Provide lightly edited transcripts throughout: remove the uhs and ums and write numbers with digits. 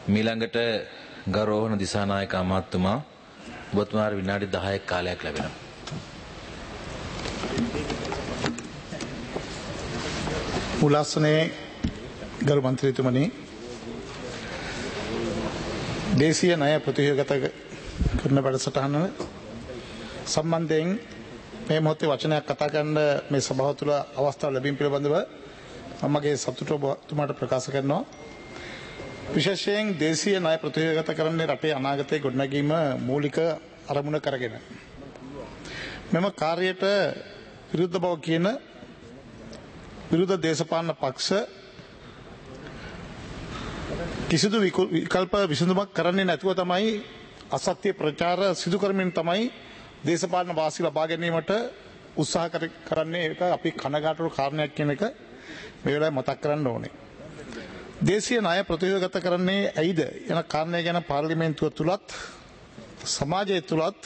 මීළඟට ගෞරවන දිසානායක අමාත්‍යතුමා ඔබතුමාට විනාඩි 10ක කාලයක් ලැබෙනවා. මුලාසනේ ගරු මන්ත්‍රීතුමනි දේශීය ණය ප්‍රතිව්‍යුහගත කරන වැඩසටහන සම්බන්ධයෙන් මේ මොහොතේ වචනයක් කතා කරන්න මේ සභාව තුළ අවස්ථාව ලැබීම පිළිබඳව මමගේ සතුට ඔබතුමාට ප්‍රකාශ කරනවා. විශේෂයෙන් දේශීය ණය ප්‍රතිව්‍යුහගත කරන්නේ රටේ අනාගතයේ ගොඩනැගීම මූලික අරමුණ කරගෙන මෙම කාර්යයට විරුද්ධ බව කියන විරුද්ධ දේශපාලන පක්ෂ කිසිදු විකල්ප විසඳුමක් කරන්නේ නැතුව තමයි අසත්‍ය ප්‍රචාර සිදු කරමින් තමයි දේශපාලන වාසි ලබා ගැනීමට උත්සාහ කරන්නේ. ඒක අපි කනගාටුව කාරණයක් කියන එක මේ වෙලාවේ මතක් කරන්න ඕනේ. දේශීය ණය ප්‍රතිව්‍යුහගත කරන්නේ ඇයිද යන කාරණය ගැන පාර්ලිමේන්තුව තුලත් සමාජය තුලත්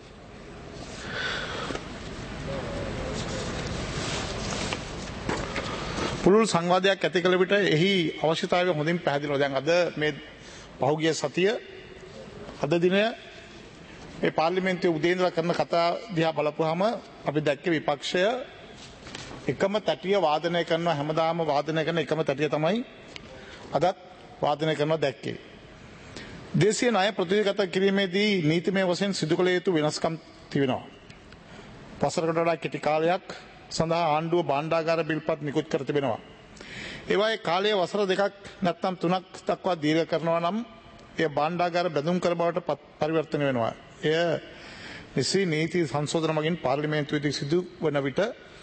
පුළුල් සංවාදයක් ඇති කළ විට එහි අවශ්‍යතාවය හොඳින් පැහැදිලි වෙනවා. දැන් අද මේ පහුගිය සතිය අද දිනය මේ පාර්ලිමේන්තුවේ උදේ ඉඳලා කරන කතා දිහා බලපුවාම අපි දැක්කේ විපක්ෂය එකම තටිය වාදනය කරනවා. හැමදාම වාදනය කරන එකම තටිය තමයි අදත් වාදනය කරනවා දැක්කේ. දේශීය ණය ප්‍රතිව්‍යුහගත කිරීමේදී නීතිමය වශයෙන් සිදු කළ යුතු වෙනස්කම් තිබෙනවා. වසරකට වඩා කෙටි කාලයක් සඳහා ආණ්ඩුව භාණ්ඩාගාර බිල්පත් නිකුත් කර තිබෙනවා. ඒවායේ කාලය වසර 2ක් නැත්නම් 3ක් දක්වා දීර්ඝ කරනවා නම් එය භාණ්ඩාගාර බැඳුම් කර බවට පරිවර්තනය වෙනවා. එය නිසි නීති සංශෝධන මගින් පාර්ලිමේන්තුවේදී සිදු වන විට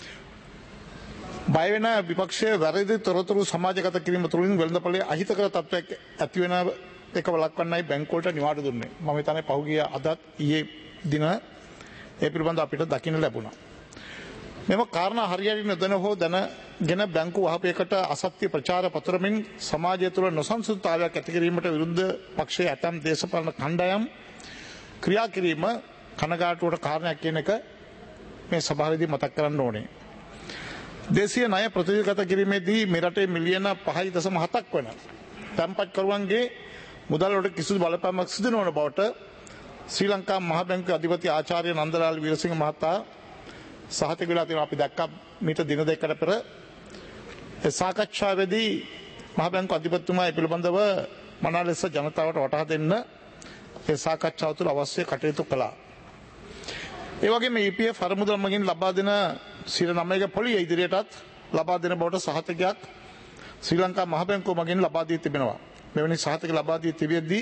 බය වෙන විපක්ෂයේ වැරදි තොරතුරු සමාජගත කිරීම තුළින් වෙළඳපොලේ අහිතකර තත්ත්වයක් ඇති වෙන එක වළක්වන්නයි බැංකුවලට නිවාඩු දුන්නේ. මම හිතන්නේ පහුගිය අදත් ඊයේ දින ඒ පිළිබඳව අපිට දකින්න ලැබුණා. මෙම කාරණා හරියට නොදැන හෝ දැනගෙන බැංකු වහපයකට අසත්‍ය ප්‍රචාර පතරමින් සමාජය තුළ නොසන්සුන්තාවයක් ඇති කිරීමට විරුද්ධ පක්ෂයේ ඇතම් දේශපාලන කණ්ඩායම් ක්‍රියා කිරීම කනගාටුවට කාරණයක් කියන එක මේ සභාවේදී මතක් කරන්න ඕනේ. දේශීය ණය ප්‍රතිව්‍යුහගත කිරීමේදී මේ රටේ මිලියන 5.7ක් වන තැන්පත්කරුවන්ගේ මුදල් වලට කිසිදු බලපෑමක් සිදු නොවන බවට ශ්‍රී ලංකා මහ බැංකුවේ අධිපති ආචාර්ය නන්දලාල් වීරසිංහ මහතා සහතික වෙලා තියෙනවා. අපි දැක්කා මීට දින දෙකකට පෙර සාකච්ඡාවේදී මහ බැංකුව අධිපතිතුමා ඒ පිළිබඳව මනා ලෙස ජනතාවට වටහා දෙන්න ඒ සාකච්ඡාව තුළ අවශ්‍ය කටයුතු කළා. ඒ වගේම EPF අරමුදල් මගින් ලබා දෙන 9ක පොලිය ඉදිරියටත් ලබා දෙන බවට සහතිකයක් ශ්‍රී ලංකා මහ බැංකුව මගින් ලබා දී තිබෙනවා. මෙවැනි සහතික ලබා දී තිබෙද්දී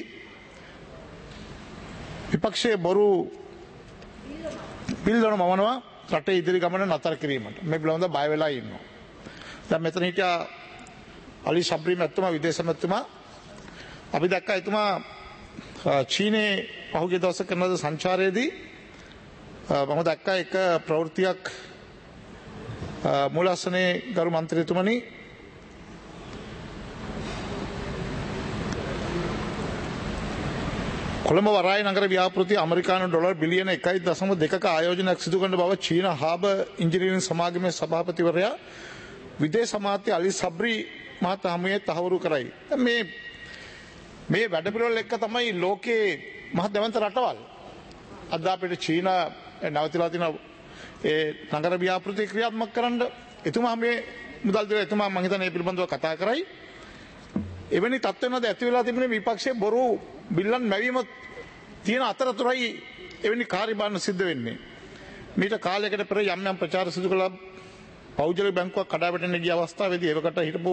විපක්ෂයේ බොරු පිළිදොන මවනවා රටේ ඉදිරි ගමන නතර කිරීමට. මේ පිළිබඳව බය වෙලා ඉන්නවා. දැන් මෙතන හිටියා අලි ශබ්රි මැතිතුමා විදේශ මැතිතුමා. අපි දැක්කා එතුමා චීනයේ පහුගිය දවසක කරන සංචාරයේදී මම දැක්කා එක ප්‍රවෘත්තියක් මුලාසනේ ගරු මන්ත්‍රීතුමනි කොළඹ වරාය නගර ව්‍යාපෘති ඇමරිකානු ඩොලර් බිලියන 1.2ක ආයෝජනයක් සිදු කරන බව චීන හාබර් ඉංජිනේරින් සමාගමේ සභාපතිවරයා විදේශ අමාත්‍ය අලි සබ්රි මහතා හමුවේ තහවුරු කරයි. මේ වැඩපිළිවෙල එක්ක තමයි ලෝකේ මහ දැවැන්ත රටවල් අද අපිට චීන නැවතිලා තියෙන ඒ නගර ව්‍යාපෘති ක්‍රියාත්මක කරන්න එතුමා මේ මුදල් දෙලා එතුමා මම හිතන්නේ මේ පිළිබඳව කතා කරයි. එවැනි තත්ත්වයන්වල ඇති වෙලා තිබෙන විපක්ෂයේ බොරු බිල්ලන් මැවීම තියෙන අතරතුරයි එවැනි කාර්යබාරණ සිද්ධ වෙන්නේ. මීට කාලයකට පෙර යම් යම් ප්‍රචාර සිදු කළ පෞද්ගලික බැංකුවක් කඩාවැටෙන්න ගිය අවස්ථාවේදී ඒවකට හිටපු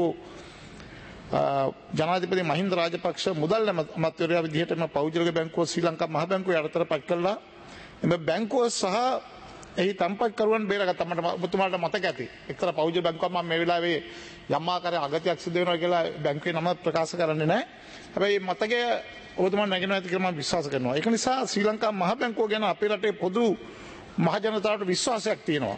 ජනාධිපති මහින්ද රාජපක්ෂ මුදල් අමාත්‍යවරයා විදිහට මේ පෞද්ගලික බැංකුව ශ්‍රී ලංකා මහ බැංකුව යටතට පත් කළා. එම බැංකුව සහ එහි තම්පත්කරුවන් බේරගත්තා. මට ඔබතුමාට මතක ඇති. එක්තරා පෞද්ගලික බැංකුවක් මම මේ වෙලාවේ යම් ආකාරයක අගතියක් සිදු වෙනවා කියලා බැංකුවේ නම ප්‍රකාශ කරන්නේ නැහැ. හැබැයි මතකය ඔබතුමා නැගෙනවා ඇති කියලා මම විශ්වාස කරනවා. ඒක නිසා ශ්‍රී ලංකා මහ බැංකුව ගැන අපේ රටේ පොදු මහ ජනතාවට විශ්වාසයක් තියෙනවා.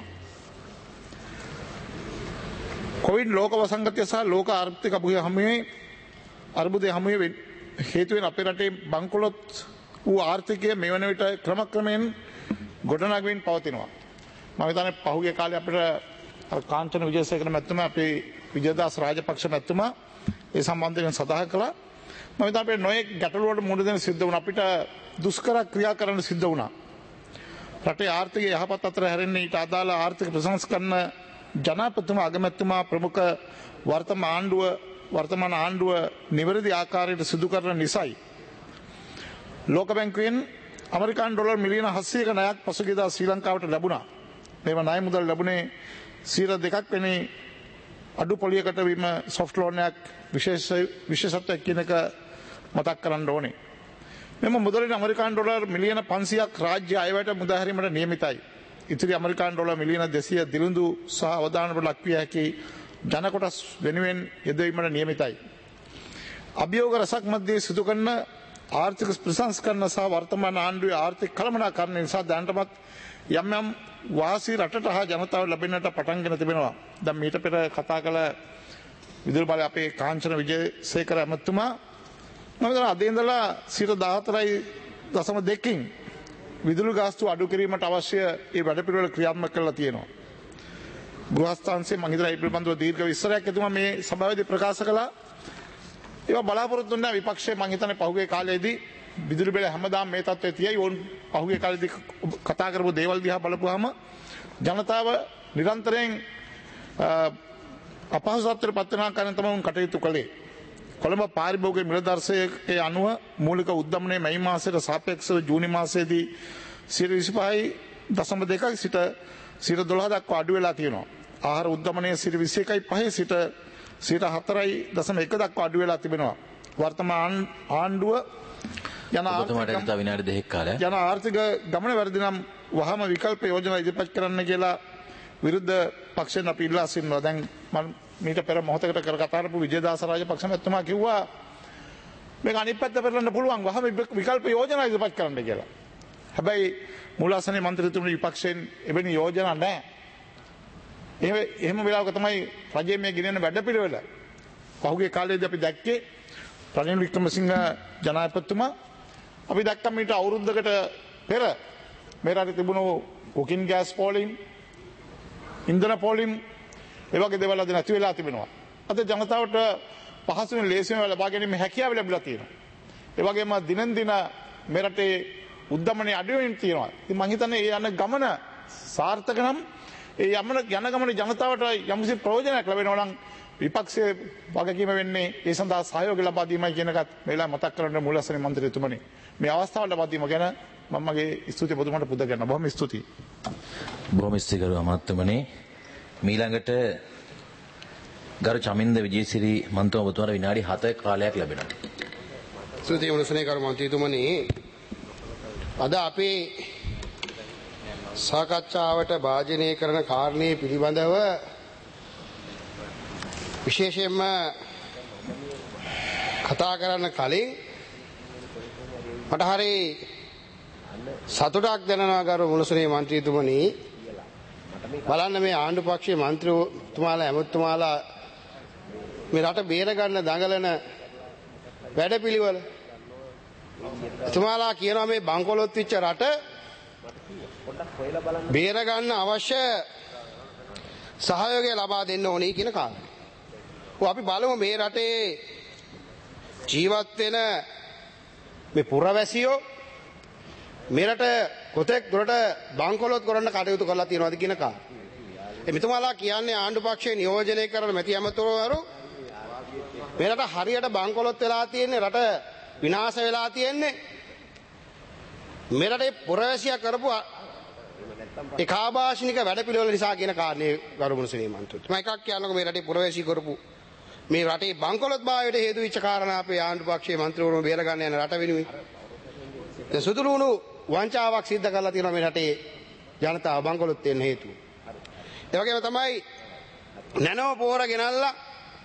කොවිඩ් ලෝක වසංගතය සහ ලෝක ආර්ථික අර්බුදය හමුවේ හේතු වෙන අපේ රටේ බංකොලොත් වූ ආර්ථිකය මේ වන විට ක්‍රමක්‍රමයෙන් ගොඩනගමින් පවතිනවා. මම හිතන්නේ පහුගිය කාලේ අපිට කාංචන විජේසේකර මැතිතුමා අපේ විජයදාස රාජපක්ෂ මැතිතුමා ඒ සම්බන්ධයෙන් සඳහන් කළා. මම හිතනවා අපේ නොයෙක් ගැටලු වලට මුහුණ දෙන්න සිද්ධ වුණා. අපිට දුෂ්කර ක්‍රියා කරන්න සිද්ධ වුණා. රටේ ආර්ථිකය යහපත් අතර හැරෙන්නේ ඊට අදාළ ආර්ථික ප්‍රසංස්කරණ ජනාධිපතිතුමා අගමැතිතුමා ප්‍රමුඛ වර්තමාන ආණ්ඩුව නිවැරදි ආකාරයට සිදු කරන නිසයි. ලෝක බැංකුවෙන් ඇමරිකානු ඩොලර් මිලියන 700ක ණයක් පසුගියදා ශ්‍රී ලංකාවට ලැබුණා. මේව ණය මුදල් ලැබුණේ 2% වෙනි අඩු පොලියකට වීම සොෆ්ට් ලෝන් එකක් විශේෂත්වයක් කියන එක මතක් කරන්න ඕනේ. මෙම මුදලින් ඇමරිකානු ඩොලර් මිලියන 500ක් රාජ්‍ය අයවැයට මුදා හැරීමට නියමිතයි. ඉතිරි ඇමරිකානු ඩොලර් මිලියන 200 දිලිඳු සහ අවදානමට ලක්විය හැකි ජන කොටස් වෙනුවෙන් යෙදවීමට නියමිතයි. අභියෝග රසක් මැද්දේ සිදු කරන ආර්ථික ප්‍රසංස්කරණ සහ වර්තමාන ආණ්ඩුවේ ආර්ථික කළමනාකරණ නිසා දැනටමත් යම් යම් වාසි රටට හා ජනතාවට ලැබෙන්නට පටන්ගෙන තිබෙනවා. දැන් මීට පෙර කතා කළ විදුලි බල අපේ කාංචන විජේසේකර ඇමතුමා මම හිතනවා අද ඉඳලා 14.2කින් විදුලි ගාස්තු අඩු කිරීමට අවශ්‍ය ඒ වැඩපිළිවෙල ක්‍රියාත්මක කරලා තියෙනවා. ගෘහස්ථාංශයේ මම හිතනවා ඒ පිළිබඳව දීර්ඝ විස්තරයක් එතුමා මේ සභාවේදී ප්‍රකාශ කළා. ඒවා බලාපොරොත්තු වෙන විපක්ෂයේ මම හිතන්නේ පහුගිය කාලේදී විදුලි බිල හැමදාම මේ තත්ත්වයේ තියයි. ඕන් පහුගිය කාලේදී කතා කරපු දේවල් දිහා බලපුවාම ජනතාව නිරන්තරයෙන් අපහසුතාවයට පත් වෙන ආකාරයෙන් තමයි උන් කටයුතු කළේ. කොළඹ පාරිභෝගික මිලදර්ශකයේ අනුව මූලික උද්දමනයේ මැයි මාසයට සාපේක්ෂව ජූනි මාසයේදී 25.2ක සිට 12 දක්වා අඩු වෙලා තියෙනවා. ආහාර උද්දමනයේ 21.5 සිට 4.1 දක්වා අඩු වෙලා තිබෙනවා. වර්තමාන ආණ්ඩුව යන ආර්ථික ගමන වැරදි නම් වහම විකල්ප යෝජනා ඉදිරිපත් කරන්න කියලා විරුද්ධ පක්ෂෙන් අපි ඉල්ලා සිටිනවා. දැන් මම මීට පෙර මොහොතකට කතා කරපු විජේදාස රාජපක්ෂ මහත්මයා කිව්වා මේක අනිත් පැත්ත පෙරලන්න පුළුවන් වහම විකල්ප යෝජනා ඉදිරිපත් කරන්න කියලා. හැබැයි මූලාසනයේ මන්ත්‍රීතුමනි විපක්ෂයෙන් එවැනි යෝජනා නැහැ. එහෙම වෙලාවක තමයි රජයේ මේ ගෙනෙන වැඩපිළිවෙල. පහුගිය කාලේදී අපි දැක්කේ රනිල් වික්‍රමසිංහ ජනාධිපතිතුමා අපි දැක්කම මීට අවුරුද්දකට පෙර මේ රටේ තිබුණු කුකින් ගෑස් පෝලිම් ඉන්ධන පෝලිම් ඒ වගේ දේවල් අද නැති වෙලා තිබෙනවා. අද ජනතාවට පහසුවෙන් ලේසියෙන් ලබා ගැනීම හැකියාව ලැබිලා තියෙනවා. ඒ වගේම දිනෙන් දින මේ රටේ උද්දමනයේ අඩු වෙමින් තියෙනවා. ඉතින් මම හිතන්නේ ඒ යන ගමන සාර්ථක නම් ඒ යන ගමනේ ජනතාවට යම්කිසි ප්‍රයෝජනයක් ලැබෙනවා නම් විපක්ෂයේ වගකීම වෙන්නේ ඒ සඳහා සහයෝගය ලබා දීමයි කියන එකත් මේලා මතක් කරන්න මූලස්ථාන මන්ත්‍රීතුමනි. මේ අවස්ථාව ලබා දීම ගැන මම මගේ ස්තුතිය පොදුමට පුද කරනවා. බොහොම ස්තුතියි. බොහොම ස්තුතියි ගරු අමාත්‍යතුමනි. මීළඟට ගරු චමින්ද විජේසිරි මන්ත්‍රී විනාඩි 7ක කාලයක් ලැබෙනවා. ස්තුතියි මුලසනේ ගරු මන්ත්‍රීතුමනි. අද අපේ සාකච්ඡාවට භාජනය කරන කාරණේ පිළිබඳව විශේෂයෙන්ම කතා කරන්න කලින් මට හරි සතුටක් දැනෙනවා ගරු මුලසනේ මන්ත්‍රීතුමනි. බලන්න මේ ආණ්ඩු පක්ෂයේ මන්ත්‍රීතුමාලා ඇමතුමාලා මේ රට බේර ගන්න දඟලන වැඩපිළිවෙල. එතුමාලා කියනවා මේ බංකොලොත් වෙච්ච රට බේර ගන්න අවශ්‍ය සහයෝගය ලබා දෙන්න ඕනේ කියන කාරණය. අපි බලමු මේ රටේ ජීවත් වෙන මේ පුරවැසියෝ මෙරට කොතෙක් දුරට බංකොලොත් කරන්න කටයුතු කරලා තියෙනවද කියන කාරණය. එතුමාලා කියන්නේ ආණ්ඩු පක්ෂයේ නියෝජනය කරන මැති ඇමතුරුවරු මෙරට හරියට බංකොලොත් වෙලා තියෙන්නේ, රට විනාශ වෙලා තියෙන්නේ මෙරටේ පුරවැසියා කරපු ඒකාභාෂිනික වැඩපිළිවෙල නිසා කියන කාරණේ ගරු මුලසනේ මන්ත්‍රීතුමා. මම එකක් කියන්නකෝ මේ රටේ පුරවැසියා කරපු මේ රටේ බංකොලොත් භාවයට හේතු වෙච්ච කාරණා අපේ ආණ්ඩු පක්ෂයේ මන්ත්‍රීවරුන් බේර ගන්න යන රට වෙනුවෙන් දැන් සුදුලුණු වංචාවක් සිද්ධ කරලා තියෙනවා මේ රටේ ජනතාව බංකොලොත් වෙන්න හේතුව. ඒ වගේම තමයි නැනව පෝර ගෙනල්ලා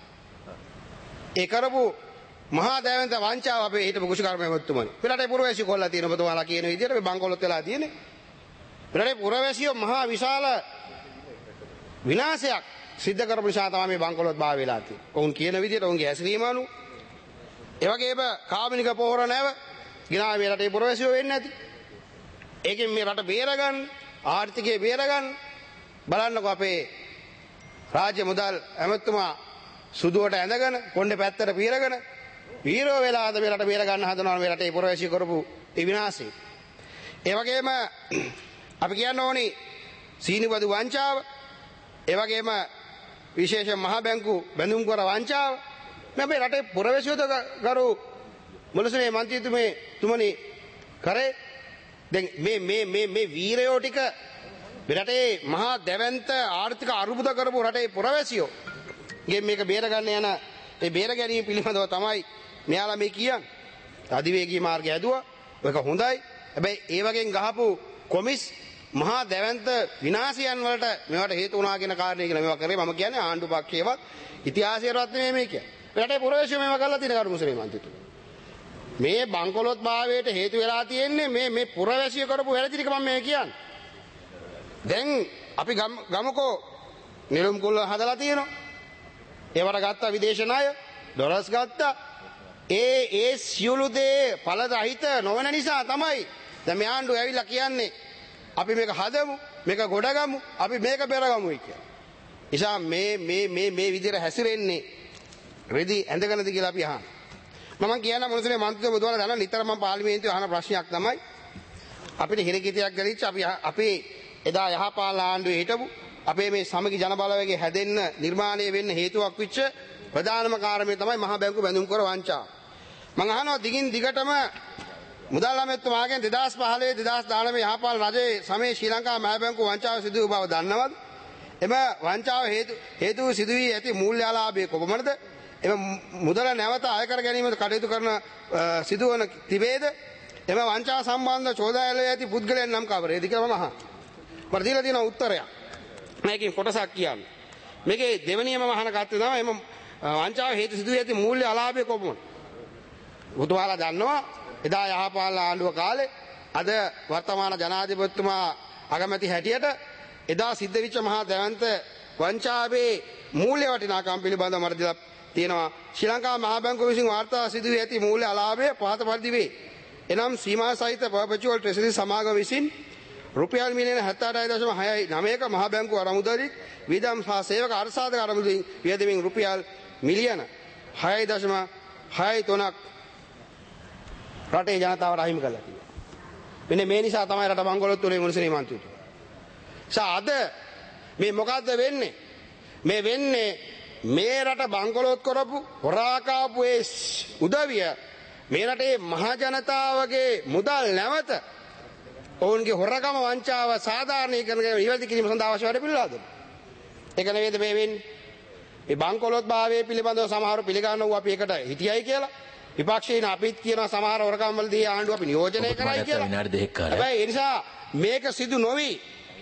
ඒ කරපු මහා දෑවන්ත වංචාව අපේ හිටපු කුෂිකර්ම ඇමතුමනි. මේ රටේ පුරවැසියෝ කොල්ලා තියෙන ඔබතුමාලා කියන විදිහට මේ බංකොලොත් වෙලා තියෙන්නේ. මේ රටේ පුරවැසියෝ මහා විශාල විනාශයක් සිද්ධ කරපු නිසා තමයි මේ බංකොලොත් භාව වෙලා තියෙන්නේ. ඔවුන් කියන විදිහට ඔවුන්ගේ ඇසිරීම අනුව ඒ වගේම කාබනික පොහොර නැව ගිනා මේ රටේ පුරවැසියෝ වෙන්නේ නැති. ඒකෙන් මේ රට බේරගන්න, ආර්ථිකය බේරගන්න බලන්නකෝ අපේ රාජ්‍ය මුදල් ඇමතුමා සුදුවට ඇඳගෙන කොණ්ඩේ පැත්තට පීරගෙන වීරෝ වෙලාද මේ රට බේර ගන්න හදනවා මේ රටේ පුරවැසිය කරපු ඒ විනාශය. ඒ වගේම අපි කියන්න ඕනි සීනිබදු වංචාව, ඒ වගේම විශේෂ මහ බැංකු බැඳුම් කර වංචාව මේ රටේ පුරවැසියෝද ගරු මුලසනේ මන්ත්‍රීතුමනි කරේ. දැන් මේ වීරයෝ ටික රටේ මහා දැවැන්ත ආර්ථික අරුබුද කරපු රටේ පුරවැසියෝ ගේ මේක බේර ගන්න යන ඒ බේර ගැනීම පිළිබඳව තමයි මෙයාලා මේ කියන්නේ. අධිවේගී මාර්ගය ඇදුවා. ඒක හොඳයි. හැබැයි ඒ වගේන් ගහපු කොමිස් මහා දැවැන්ත විනාශයන් වලට මේවට හේතු වුණා කියන කාරණේ කියලා මේවා කරේ. මම කියන්නේ ආණ්ඩු පක්ෂයේවත් ඉතිහාසයේවත් නෙමෙයි මේ කියන්නේ. රටේ පුරවැසියෝ මේවා කරලා තියෙන කරු මුස්ලිම් මන්ත්‍රීතුමා. මේ බංකොලොත් භාවයට හේතු වෙලා තියෙන්නේ මේ පුරවැසිය කරපු වැරදි ටික මම මේ කියන්නේ. දැන් අපි ගමුකෝ නිලුම් කුල හදලා තියෙනවා. ඒවට ගත්තා විදේශ ණය, ඩොලර්ස් ගත්තා. ඒ සියලු දේ ඵලරහිත නොවන නිසා තමයි දැන් මේ ආණ්ඩුව ඇවිල්ලා කියන්නේ අපි මේක හදමු, මේක ගොඩගමු, අපි මේක බෙරගමුයි කියලා. නිසා මේ විදිහට හැසිරෙන්නේ රෙදි ඇඳගෙනද කියලා අපි අහනවා. මම කියන මොනසනේ මන්ත්‍රීතුමා බුදුහාම දන්න නිතර මම පාර්ලිමේන්තුවේ අහන ප්‍රශ්නයක් තමයි අපිට හිරකිතයක් ගලිච්ච අපි එදා යහපාල ආණ්ඩුවේ හිටපු අපේ මේ සමගි ජන බලවේගයේ හැදෙන්න නිර්මාණය වෙන්න හේතුවක් වෙච්ච ප්‍රධානම කාරණේ තමයි මහා බැංකු බැඳුම් කර වංචාව. මම අහනවා දිගින් දිගටම මුදල් ඇමතුමාගෙන් 2015 2019 යහපාල රජයේ සමයේ ශ්‍රී ලංකා මහා බැංකු වංචාව සිදු වූ බව දන්නවද? එම වංචාව හේතු සිදු වී ඇති මූල්‍ය අලාභය කොපමණද? එම මුදල නැවත අය කර ගැනීමට කටයුතු කරන සිදුවන තිබේද? එම වංචාව සම්බන්ධ චෝදනාවේ ඇති පුද්ගලයන් නම් කවරේද කියලා මම අහනවා. මට දීලා තියෙන උත්තරයක්. මේකෙන් කොටසක් කියන්න. මේකේ දෙවෙනියම අහන කතාව තමයි එම වංචාව හේතු සිදු වී ඇති මූල්‍ය අලාභය කොපමණද? බුදුහාලා දන්නවා එදා යහපාල ආණ්ඩුව කාලේ අද වර්තමාන ජනාධිපතිතුමා අගමැති හැටියට එදා සිද්ධ වෙච්ච මහා දැවැන්ත වංචාවේ මූල්‍ය වටිනාකම් පිළිබඳව මට දීලා තියෙනවා. ශ්‍රී ලංකා මහා බැංකුව විසින් වාර්තා සිදු වී ඇති මූල්‍ය අලාභය පහත පරිදි වේ. එනම් සීමා සහිත පර්පචුවල් ට්‍රෙෂරි සමාගම විසින් රුපියල් මිලියන 78.69ක මහා බැංකුව අරමුදලින් වියදම් සහ සේවක අර්ථසාධක අරමුදලින් වියදමින් රුපියල් මිලියන 6.63ක් රටේ ජනතාවට අහිමි කළා කියලා. මෙන්න මේ නිසා තමයි රට බංකොලොත් වලේ මුනිසිරි මන්ත්‍රීතුමා. අද මේ මොකද්ද වෙන්නේ? මේ වෙන්නේ මේ රට බංකොලොත් කරපු හොරාකාපු ඒ උදවිය මේ රටේ මහ ජනතාවගේ මුදල් නැවත ඔවුන්ගේ හොරකම වංචාව සාධාරණීකරණය ඉවැරදි කිරීම සඳහා අවශ්‍ය වැඩ පිළිවෙල හදනවා. ඒක නෙවෙයිද මේ වෙන්නේ? මේ බංකොලොත් භාවයේ පිළිබඳව සමහරව පිළිගන්නව අපි එකට හිටියයි කියලා. විපක්ෂයෙන් අපිත් කියන සමහර හොරකම් වලදී ආණ්ඩුව අපි නියෝජනය කරයි කියලා. හැබැයි ඒ නිසා මේක සිදු නොවි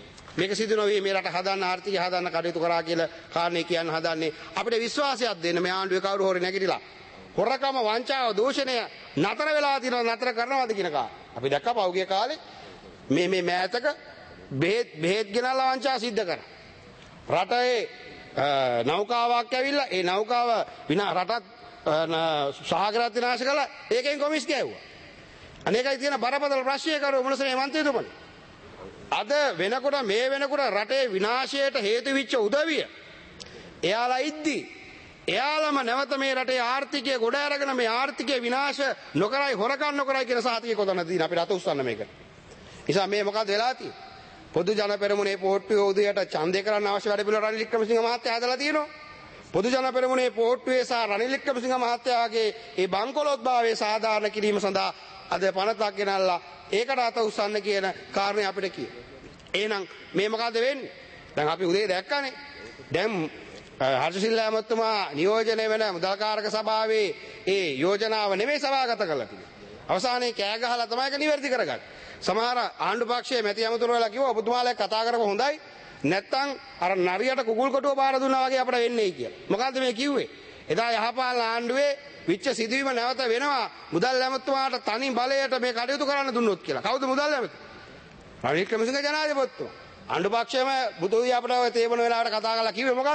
මේ රට හදන්න ආර්ථිකය හදන්න කටයුතු කරා කියලා කාරණේ කියන්න හදන්නේ අපිට විශ්වාසයක් දෙන්න මේ ආණ්ඩුවේ කවුරු හොරේ නැගිටලා හොරකම වංචාව දූෂණය නතර වෙලා තියෙනවද නතර කරනවද කියන කා අපි දැක්කා පහුගිය කාලේ මේ මෑතක බෙහෙත් ගෙනල්ලා වංචා සිද්ධ කරා. රටේ නෞකාවක් ඇවිල්ලා ඒ නෞකාව රටත් සහගරත් විනාශ කළා. ඒකෙන් කොමිස් ගැව්වා. අනේකයි තියෙන බරපතල ප්‍රශ්නය කරු මුලසනේ මන්ත්‍රීතුමනි. අද වෙනකොට මේ වෙනකොට රටේ විනාශයට හේතු වෙච්ච උදවිය එයාලා ඉද්දි එයාලම නැවත මේ රටේ ආර්ථිකය ගොඩ අරගෙන මේ ආර්ථිකය විනාශ නොකරයි හොරකම් නොකරයි කියන සාතිකය කොතනද තියෙන අපිට අත උස්සන්න මේක. නිසා මේ මොකද වෙලා තියෙන්නේ? පොදු ජන පෙරමුණේ පොහොට්ටුවේ උදයට ඡන්දය කරන්න අවශ්‍ය වැඩ පිළිවෙල රනිල් වික්‍රමසිංහ මහත්තයා හදලා තියෙනවා. පොදු ජන පෙරමුණේ පොහොට්ටුවේ සහ රනිල් වික්‍රමසිංහ මහත්තයාගේ ඒ බංකොලොත් භාවයේ සාධාරණ කිරීම සඳහා අද පනතක් ගෙනල්ලා ඒකට අත උස්සන්න කියන කාරණේ අපිට කිය. එහෙනම් මේ මොකද වෙන්නේ? දැන් අපි උදේ දැක්කනේ. දැන් හර්ෂසිල්ල ඇමතුමා නියෝජනය වෙන මුදල්කාරක සභාවේ ඒ යෝජනාව නෙමෙයි සභාගත කළා කිව්වේ. අවසානයේ කෑ ගහලා තමයි ඒක නිවැරදි කරගන්නේ. සමහර ආණ්ඩු පක්ෂයේ මැති ඇමතුරුවලා කිව්වා ඔබතුමාලා කතා කරපො හොඳයි. නැත්තම් අර නරියට කුකුල් කොටුව බාර දුන්නා වගේ අපිට වෙන්නේ කියලා. මොකද්ද මේ කිව්වේ? එදා යහපාලන ආණ්ඩුවේ විච්ච සිදුවීම නැවත වෙනවා මුදල් ඇමතුමාට තනි බලයට මේ කටයුතු කරන්න දුන්නොත් කියලා. කවුද මුදල් ඇමතුමා? රනිල් වික්‍රමසිංහ ජනාධිපතිතුමා. ආණ්ඩු පක්ෂයේම බුදුවිය අපිට තේබන වෙලාවට කතා කරලා කිව්වේ මොකද්ද?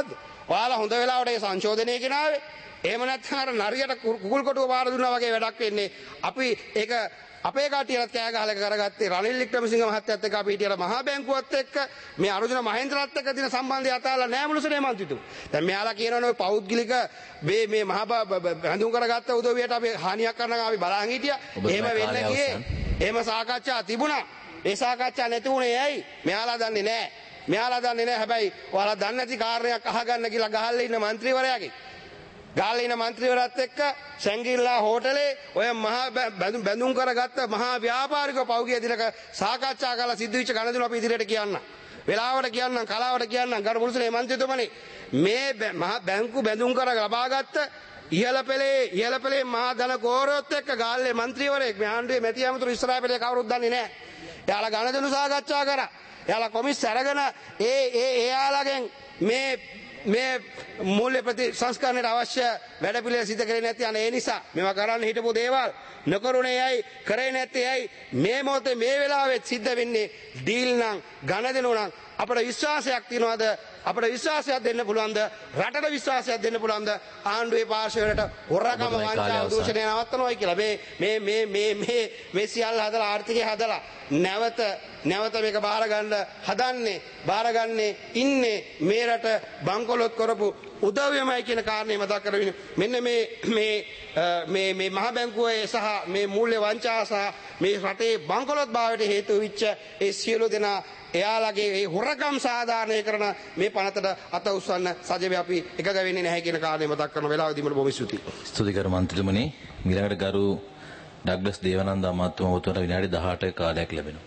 ඔයාලා හොඳ වෙලාවට ඒ සංශෝධනය ගෙනාවේ. එහෙම නැත්නම් අර නරියට කුකුල් කොටුව පාර දුන්නා වගේ වැඩක් වෙන්නේ. අපි ඒක අපේ කට්ටියත් කෑ ගහලා කරගත්තේ රනිල් වික්‍රමසිංහ මහත්තයත් එක්ක අපි හිටියලා මහා බැංකුවත් එක්ක මේ අර්ජුන මහේන්ද්‍රත් එක්ක තියෙන සම්බන්ධය අතාලා නැහැ මුළුසුනේ මන්ත්‍රීතුමෝ. දැන් මෙයාලා කියනවනේ ඔය පෞද්ගලික මේ මහා බැඳුම් කරගත්ත උදවියට අපි හානියක් කරනවා අපි බලන් හිටියා. එහෙම වෙන්න ගියේ. එහෙම සාකච්ඡා තිබුණා. ඒ සාකච්ඡා නැති වුණේ ඇයි? මෙයාලා දන්නේ නැහැ. මෙයාලා දන්නේ නැහැ. හැබැයි ඔයාලා දන්නේ නැති කාරණයක් අහගන්න කියලා ගහල්ලා ඉන්න മന്ത്രിවරයාගේ. ගහල්ලා ඉන්න മന്ത്രിවරයාත් එක්ක සැංගිල්ලා හෝටලේ ඔය මහා බැඳුම් කරගත්ත මහා ව්‍යාපාරිකව පෞගිය දිනක සාකච්ඡා කරලා සිද්ධ වෙච්ච ගණදුන අපි ඉදිරියට කියන්න. වෙලාවට කියන්නම් කලාවට කියන්නම් ගරු මුළුසුනේ මන්ත්‍රීතුමනි මේ මහා බැංකු බැඳුම් කර ලබාගත්ත ඉහළ පෙළේ මහා ධන ගෝරොත් එක්ක ගාල්ලේ മന്ത്രിවරයෙක් මේ ආණ්ඩුවේ මැති ඇමතුරු ඉස්සරහ පෙළේ කවුරුත් දන්නේ නැහැ. එයාලා ගණදුන සාකච්ඡා කරා. එයාලා කොමිස් අරගෙන එයාලගෙන් මේ මූල්‍ය සංස්කරණයට අවශ්‍ය වැඩපිළිවෙල සිදු කරේ නැති අනේ ඒ නිසා මේවා කරන්න හිටපු දේවල් නොකරුණේ ඇයි කරේ නැත්තේ ඇයි මේ මොහොතේ මේ වෙලාවෙත් සිද්ධ වෙන්නේ ඩීල් නම් ගණදෙනු නම් අපේ විශ්වාසයක් තියනවාද අපේ විශ්වාසයක් දෙන්න පුළුවන්ද රටට විශ්වාසයක් දෙන්න පුළුවන්ද ආණ්ඩුවේ පාර්ශවයට හොරකම වංචාව දූෂණය නවත්තනවායි කියලා මේ සියල්ල හදලා ආර්ථිකය හදලා නැවත මේක බාරගන්නේ ඉන්නේ මේ රට බංකොලොත් කරපු උදවියමයි කියන කාරණේ මතක් කරගෙන මෙන්න මේ මහ බැංකුවේ සහ මේ මූල්‍ය වංචාව සහ මේ රටේ බංකොලොත් භාවයට හේතු වෙච්ච ඒ සියලු දෙනා එයාලගේ ඒ හොරකම් සාධාරණය කරන මේ පනතට අත උස්සන්න සජීවී අපි එකග වෙන්නේ නැහැ කියන කාරණේ මතක් කරන වෙලාවදී මට බොහොම ස්තුතියි. ස්තුති කර මන්ත්‍රීතුමනි ඊළඟට ගරු ඩග්ලස් දේවානන්ද අමාත්‍යතුමා උතුරට විනාඩි 18ක காலයක් ලැබෙනවා.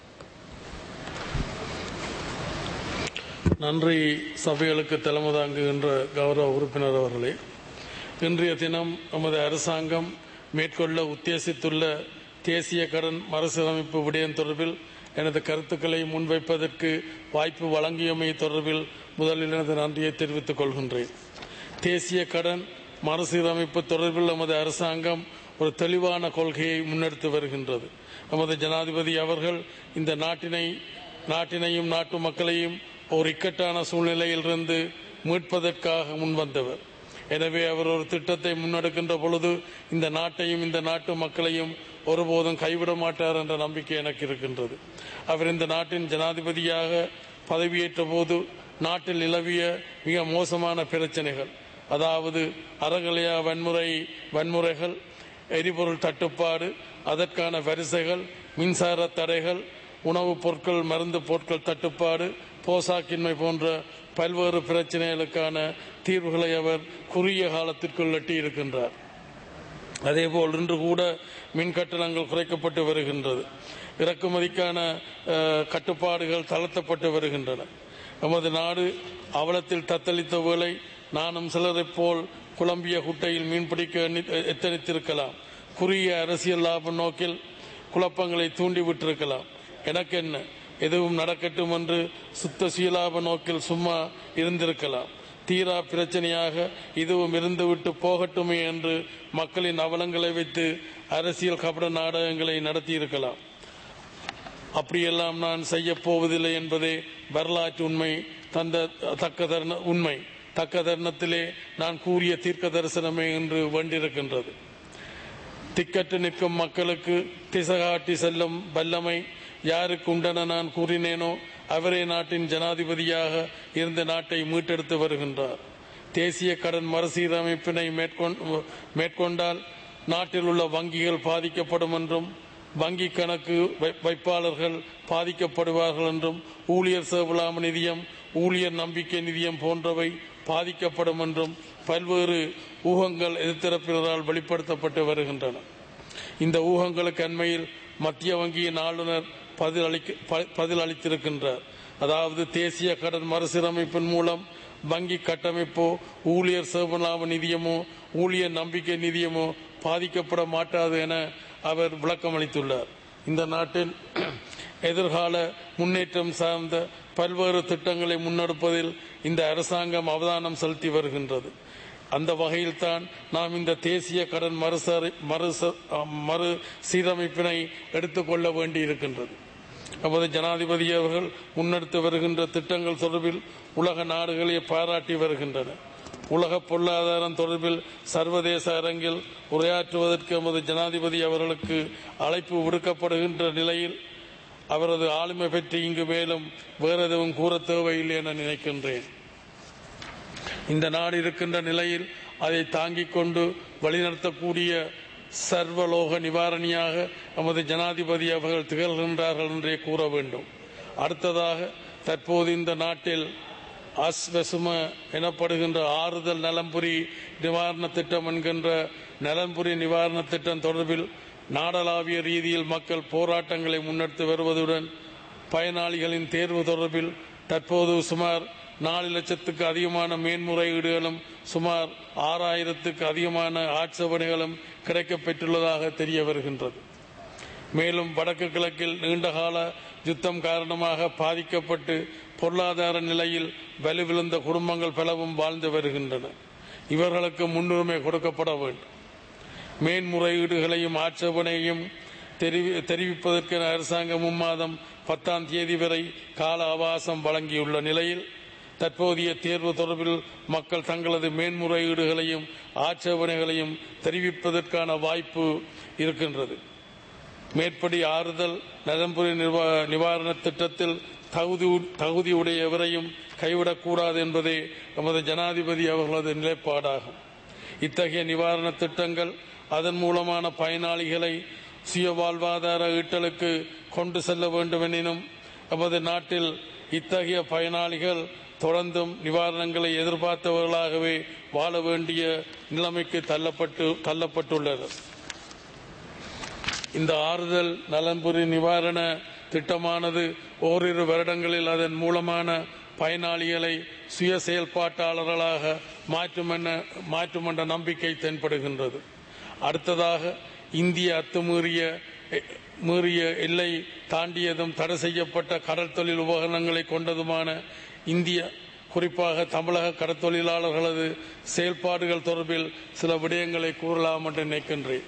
நன்றி சபைகளுக்கு தலைமை தாங்குகின்ற கௌரவ உறுப்பினர் அவர்களே, இன்றைய தினம் நமது அரசாங்கம் மேற்கொள்ள உத்தேசித்துள்ள தேசிய கடன் மறுசீரமைப்பு விடயம் தொடர்பில் எனது கருத்துக்களை முன்வைப்பதற்கு வாய்ப்பு வழங்கியமை தொடர்பில் முதலில் எனது நன்றியை தெரிவித்துக் கொள்கின்றேன். தேசிய கடன் மறுசீரமைப்பு தொடர்பில் நமது அரசாங்கம் ஒரு தெளிவான கொள்கையை முன்னெடுத்து வருகின்றது. நமது ஜனாதிபதி அவர்கள் இந்த நாட்டினையும் நாட்டு மக்களையும் ஒரு இக்கட்டான சூழ்நிலையிலிருந்து மீட்பதற்காக முன்வந்தவர். எனவே அவர் ஒரு திட்டத்தை முன்னெடுக்கின்ற பொழுது இந்த நாட்டையும் இந்த நாட்டு மக்களையும் ஒருபோதும் கைவிட மாட்டார் என்ற நம்பிக்கை எனக்கு இருக்கின்றது. அவர் இந்த நாட்டின் ஜனாதிபதியாக பதவியேற்ற போது நாட்டில் நிலவிய மிக மோசமான பிரச்சனைகள், அதாவது அறகலையா வன்முறைகள், எரிபொருள் தட்டுப்பாடு, அதற்கான வரிசைகள், மின்சார தடைகள், உணவுப் பொருட்கள், மருந்து பொருட்கள் தட்டுப்பாடு, போசாக்கின்மை போன்ற பல்வேறு பிரச்சனைகளுக்கான தீர்வுகளை அவர் குறுகிய காலத்திற்குள் எட்டியிருக்கின்றார். அதேபோல் இன்று கூட மின் கட்டணங்கள் குறைக்கப்பட்டு வருகின்றது. இறக்குமதிக்கான கட்டுப்பாடுகள் தளர்த்தப்பட்டு வருகின்றன. நமது நாடு அவலத்தில் தத்தளித்த வேளை நானும் சிலரைப் போல் குழம்பிய குட்டையில் மீன்பிடிக்க எத்தனித்திருக்கலாம். குறுகிய அரசியல் லாப நோக்கில் குழப்பங்களை தூண்டிவிட்டிருக்கலாம். எனக்கு என்ன, எதுவும் நடக்கட்டும் என்று சுத்த சுயலாப நோக்கில் சும்மா இருந்திருக்கலாம். தீரா பிரச்சனையாக இதுவும் இருந்துவிட்டு போகட்டுமே என்று மக்களின் அவலங்களை வைத்து அரசியல் கபட நாடகங்களை நடத்தியிருக்கலாம். அப்படியெல்லாம் நான் செய்ய போவதில்லை என்பதே வரலாற்று உண்மை. தக்க தருணத்திலே நான் கூறிய தீர்க்க தரிசனமே என்று வேண்டியிருக்கின்றது. திக்கற்று நிற்கும் மக்களுக்கு திசைகாட்டி செல்லும் வல்லமை யாருக்கு உண்டென நான் கூறினேனோ அவரே நாட்டின் ஜனாதிபதியாக இருந்த நாட்டை மீட்டெடுத்து வருகின்றார். தேசிய கடன் மறுசீரமைப்பினை மேற்கொண்டால் நாட்டில் உள்ள வங்கிகள் பாதிக்கப்படும் என்றும், வங்கி கணக்கு வைப்பாளர்கள் பாதிக்கப்படுவார்கள் என்றும், ஊழியர் சேவலாம நிதியம், ஊழியர் நம்பிக்கை நிதியம் போன்றவை பாதிக்கப்படும் என்றும் பல்வேறு ஊகங்கள் எதிர்த்தரப்பினரால் வெளிப்படுத்தப்பட்டு வருகின்றன. இந்த ஊகங்களுக்கு அண்மையில் மத்திய வங்கியின் ஆளுநர் பதில் அளித்திருக்கின்றார். அதாவது தேசிய கடன் மறுசீரமைப்பின் மூலம் வங்கி கட்டமைப்போ, ஊழியர் சேவலாம நிதியமோ, ஊழியர் நம்பிக்கை நிதியமோ பாதிக்கப்பட மாட்டாது என அவர் விளக்கம் அளித்துள்ளார். இந்த நாட்டின் எதிர்கால முன்னேற்றம் சார்ந்த பல்வேறு திட்டங்களை முன்னெடுப்பதில் இந்த அரசாங்கம் அவதானம் செலுத்தி வருகின்றது. அந்த வகையில்தான் நாம் இந்த தேசிய கடன் மறுசீரமைப்பினை எடுத்துக்கொள்ள வேண்டி இருக்கின்றது. நமது ஜனாதிபதி அவர்கள் முன்னெடுத்து வருகின்ற திட்டங்கள் தொடர்பில் உலக நாடுகளை பாராட்டி வருகின்றன. உலக பொருளாதாரம் தொடர்பில் சர்வதேச அரங்கில் உரையாற்றுவதற்கு எமது ஜனாதிபதி அவர்களுக்கு அழைப்பு விடுக்கப்படுகின்ற நிலையில் அவரது ஆளுமை பற்றி இங்கு மேலும் வேறு எதுவும் கூற தேவையில்லை என நினைக்கின்றேன். இந்த நாடு இருக்கின்ற நிலையில் அதை தாங்கிக் கொண்டு வழிநடத்தக்கூடிய சர்வலோக நிவாரணியாக நமது ஜனாதிபதி அவர்கள் திகழ்கின்றார்கள் என்றே கூற வேண்டும். அடுத்ததாக, தற்போது இந்த நாட்டில் அஸ்வசும எனப்படுகின்ற ஆறுதல் நலம்புரி நிவாரண திட்டம் என்கின்ற நலம்புரி நிவாரண திட்டம் தொடர்பில் நாடளாவிய ரீதியில் மக்கள் போராட்டங்களை முன்னெடுத்து வருவதுடன் பயனாளிகளின் தேர்வு தொடர்பில் தற்போது சுமார் 4 லட்சத்துக்கு அதிகமான மேன்முறையீடுகளும் சுமார் 6000த்துக்கு அதிகமான ஆட்சேபனைகளும் கிடைக்கப்பெற்றுள்ளதாக தெரிய வருகின்றது. மேலும் வடக்கு கிழக்கில் நீண்டகால யுத்தம் காரணமாக பாதிக்கப்பட்டு பொருளாதார நிலையில் வலுவிழந்த குடும்பங்கள் பலவும் வாழ்ந்து வருகின்றன. இவர்களுக்கு முன்னுரிமை கொடுக்கப்பட வேண்டும். மேன்முறையீடுகளையும் ஆட்சேபனையும் தெரிவிப்பதற்கென அரசாங்கம் மாதம் 10ஆம் தேதி வரை கால அவகாசம் வழங்கியுள்ள நிலையில் தற்போதைய தேர்வு தொடர்பில் மக்கள் தங்களது மேன்முறையீடுகளையும் ஆட்சேபனைகளையும் தெரிவிப்பதற்கான வாய்ப்பு இருக்கின்றது. மேற்படி ஆறுதல் நலம்புரி நிவாரண திட்டத்தில் தகுதியுடையவரையும் கைவிடக்கூடாது என்பதே நமது ஜனாதிபதி அவர்களது நிலைப்பாடாகும். இத்தகைய நிவாரண திட்டங்கள் அதன் மூலமான பயனாளிகளை சுய வாழ்வாதார ஈட்டலுக்கு கொண்டு செல்ல வேண்டும் எனினும் நமது நாட்டில் இத்தகைய பயனாளிகள் தொடர்ந்தும் நிவாரணங்களை எதிர்பார்த்தவர்களாகவே வாழ வேண்டிய நிலைமைக்கு தள்ளப்பட்டுள்ளனர். இந்த ஆறுதல் நலன்புரி நிவாரண திட்டமானது ஓரிரு வருடங்களில் அதன் மூலமான பயனாளிகளை சுய செயல்பாட்டாளர்களாக மாற்றும் என்ற நம்பிக்கை தென்படுகின்றது. அடுத்ததாக, இந்திய அத்துமீறிய எல்லை தாண்டியதும் தடை செய்யப்பட்ட கடற்தொழில் உபகரணங்களை கொண்டதுமான இந்திய, குறிப்பாக தமிழக கடற்தொழிலாளர்களது செயல்பாடுகள் தொடர்பில் சில விடயங்களை கூறலாம் என்று நினைக்கின்றேன்.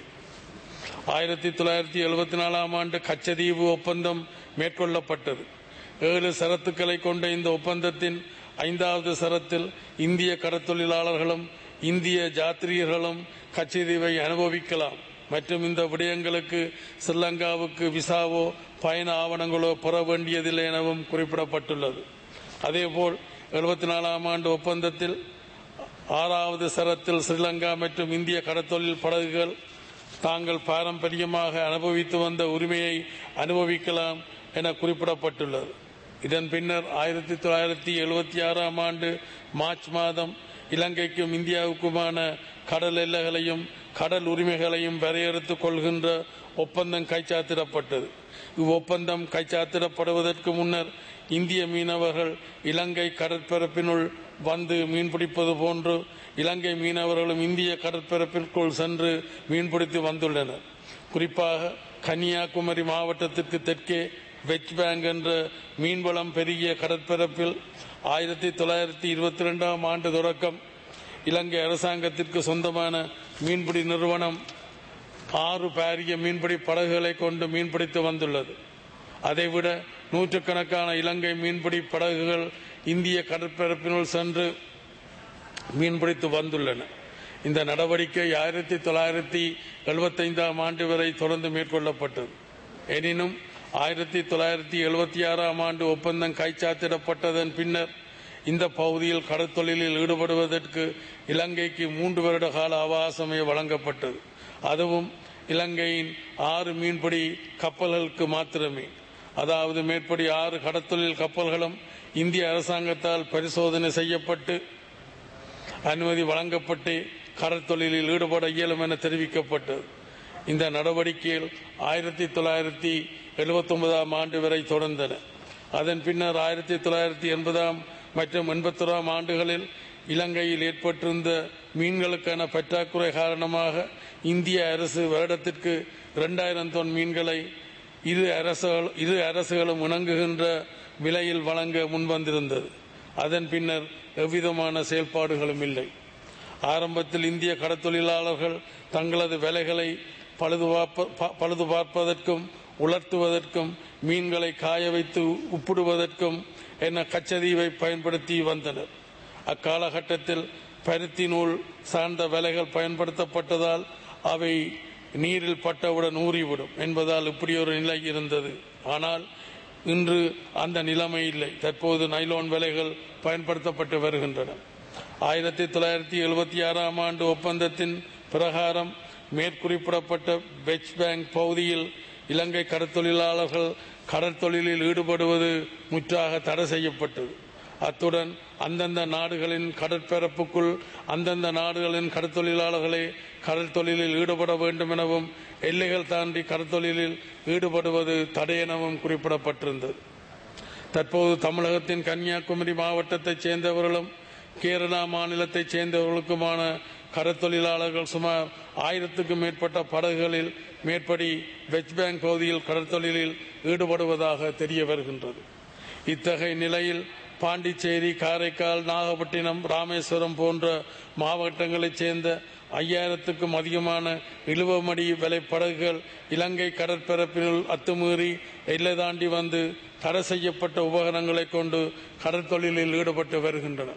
1974ஆம் ஆண்டு கச்சதீவு ஒப்பந்தம் மேற்கொள்ளப்பட்டது. 7 சரத்துக்களை கொண்ட இந்த ஒப்பந்தத்தின் 5வது சரத்தில் இந்திய கடற்தொழிலாளர்களும் இந்திய யாத்ரீகர்களும் கச்சதீவை அனுபவிக்கலாம் மற்றும் இந்த விடயங்களுக்கு ஸ்ரீலங்காவுக்கு விசாவோ பயண ஆவணங்களோ பெற வேண்டியதில்லை எனவும் குறிப்பிடப்பட்டுள்ளது. அதேபோல் 74ஆம் ஆண்டு ஒப்பந்தத்தில் 6வது சரத்தில் ஸ்ரீலங்கா மற்றும் இந்திய கடற்தொழில் படகுகள் தாங்கள் பாரம்பரியமாக அனுபவித்து வந்த உரிமையை அனுபவிக்கலாம் என குறிப்பிடப்பட்டுள்ளது. இதன் பின்னர் 1976ஆம் ஆண்டு மார்ச் மாதம் இலங்கைக்கும் இந்தியாவுக்குமான கடல் எல்லைகளையும் கடல் உரிமைகளையும் வரையறுத்துக் கொள்கின்ற ஒப்பந்தம் கைச்சாத்திடப்பட்டது. இவ்வொப்பந்தம் கைச்சாத்திடப்படுவதற்கு முன்னர் இந்திய மீனவர்கள் இலங்கை கடற்பரப்பினுள் வந்து மீன்பிடிப்பது போன்று இலங்கை மீனவர்களும் இந்திய கடற்பரப்பிற்குள் சென்று மீன்பிடித்து வந்துள்ளனர். குறிப்பாக கன்னியாகுமரி மாவட்டத்திற்கு தெற்கே வெச் பேங்க் என்ற மீன்வளம் பெருகிய கடற்பரப்பில் 1922ஆம் ஆண்டு தொடக்கம் இலங்கை அரசாங்கத்திற்கு சொந்தமான மீன்பிடி நிறுவனம் 6 பாரிய மீன்பிடி படகுகளை கொண்டு மீன்பிடித்து வந்துள்ளது. அதைவிட நூற்றுக்கணக்கான இலங்கை மீன்பிடி படகுகள் இந்திய கடற்பரப்பினுள் சென்று மீன்பிடித்து வந்துள்ளன. இந்த நடவடிக்கை 1975ஆம் ஆண்டு வரை தொடர்ந்து மேற்கொள்ளப்பட்டது. எனினும் 1976ஆம் ஆண்டு ஒப்பந்தம் கைச்சாத்திடப்பட்டதன் பின்னர் இந்த பகுதியில் கடற்தொழிலில் ஈடுபடுவதற்கு இலங்கைக்கு 3 வருட கால அவகாசமே வழங்கப்பட்டது. அதுவும் இலங்கையின் 6 மீன்பிடி கப்பல்களுக்கு மாத்திரமே. அதாவது மேற்படி 6 கடற்தொழில் கப்பல்களும் இந்திய அரசாங்கத்தால் பரிசோதனை செய்யப்பட்டு அனுமதி வழங்கப்பட்டு கடற்தொழிலில் ஈடுபட இயலும் என தெரிவிக்கப்பட்டது. இந்த நடவடிக்கைகள் 1979ஆம் ஆண்டு வரை தொடர்ந்தன. அதன் பின்னர் 1980ஆம் மற்றும் 81ஆம் ஆண்டுகளில் இலங்கையில் ஏற்பட்டிருந்த மீன்களுக்கான பற்றாக்குறை காரணமாக இந்திய அரசு வருடத்திற்கு 2000 தொன் மீன்களை இரு அரசுகளும் இணங்குகின்ற விலையில் வழங்க முன்வந்திருந்தது. அதன் பின்னர் எவ்விதமான செயல்பாடுகளும் இல்லை. ஆரம்பத்தில் இந்திய கடற்தொழிலாளர்கள் தங்களது விலைகளை பழுது பார்ப்பதற்கும் உலர்த்துவதற்கும் மீன்களை காய வைத்து உப்பிடுவதற்கும் என கச்சதீவை பயன்படுத்தி வந்தனர். அக்காலகட்டத்தில் பருத்தி நூல் சார்ந்த வலைகள் பயன்படுத்தப்பட்டதால் அவை நீரில் பட்டவுடன் ஊறிவிடும் என்பதால் இப்படி ஒரு நிலை இருந்தது. ஆனால் இன்று அந்த நிலைமை இல்லை. தற்போது நைலோன் வலைகள் பயன்படுத்தப்பட்டு வருகின்றன. 1976ஆம் ஆண்டு ஒப்பந்தத்தின் பிரகாரம் மேற்குறிப்பிடப்பட்ட வெஸ்ட் பேங்க் பகுதியில் இலங்கை கடற்தொழிலாளர்கள் கடற்தொழிலில் ஈடுபடுவது முற்றாக தடை செய்யப்பட்டது. அத்துடன் அந்தந்த நாடுகளின் கடற்பரப்புக்குள் அந்தந்த நாடுகளின் கடற்தொழிலாளர்களே கடற்தொழிலில் ஈடுபட வேண்டும் எனவும் எல்லைகள் தாண்டி கடற்தொழிலில் ஈடுபடுவது தடை எனவும் குறிப்பிடப்பட்டிருந்தது. தற்போது தமிழகத்தின் கன்னியாகுமரி மாவட்டத்தைச் சேர்ந்தவர்களும் கேரளா மாநிலத்தைச் சேர்ந்தவர்களுக்குமான கடற்தொழிலாளர்கள் சுமார் 1000க்கும் மேற்பட்ட படகுகளில் மேற்படி வெஸ்ட் பேங்க் பகுதியில் கடற்தொழிலில் ஈடுபடுவதாக தெரிய வருகின்றது. இத்தகைய நிலையில் பாண்டிச்சேரி, காரைக்கால், நாகப்பட்டினம், ராமேஸ்வரம் போன்ற மாவட்டங்களைச் சேர்ந்த 5000க்கும் அதிகமான இழுவமடி வலை படகுகள் இலங்கை கடற்பரப்பினுள் அத்துமீறி எல்லை தாண்டி வந்து தடை செய்யப்பட்ட உபகரணங்களை கொண்டு கடற்தொழிலில் ஈடுபட்டு வருகின்றன.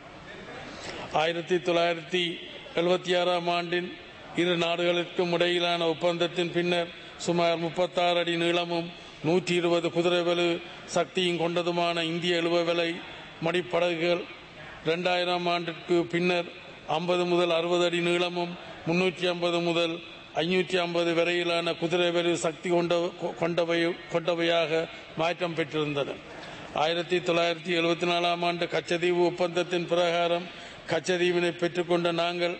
1976ஆம் ஆண்டின் இரு நாடுகளுக்கும் இடையிலான ஒப்பந்தத்தின் பின்னர் சுமார் 36 அடி நீளமும் 120 குதிரை வலு சக்தியும் கொண்டதுமான இந்திய இழுவவலை மடிப்படகுகள் 2000ஆம் ஆண்டிற்கு பின்னர் 50 முதல் 60 அடி நீளமும் 350 முதல் 550 வரையிலான குதிரை வலு சக்தி கொண்டவையாக மாற்றம் பெற்றிருந்தன. 1974ஆம் ஆண்டு கச்சதீவு ஒப்பந்தத்தின் பிரகாரம் கச்சதீவினை பெற்றுக்கொண்ட நாங்கள்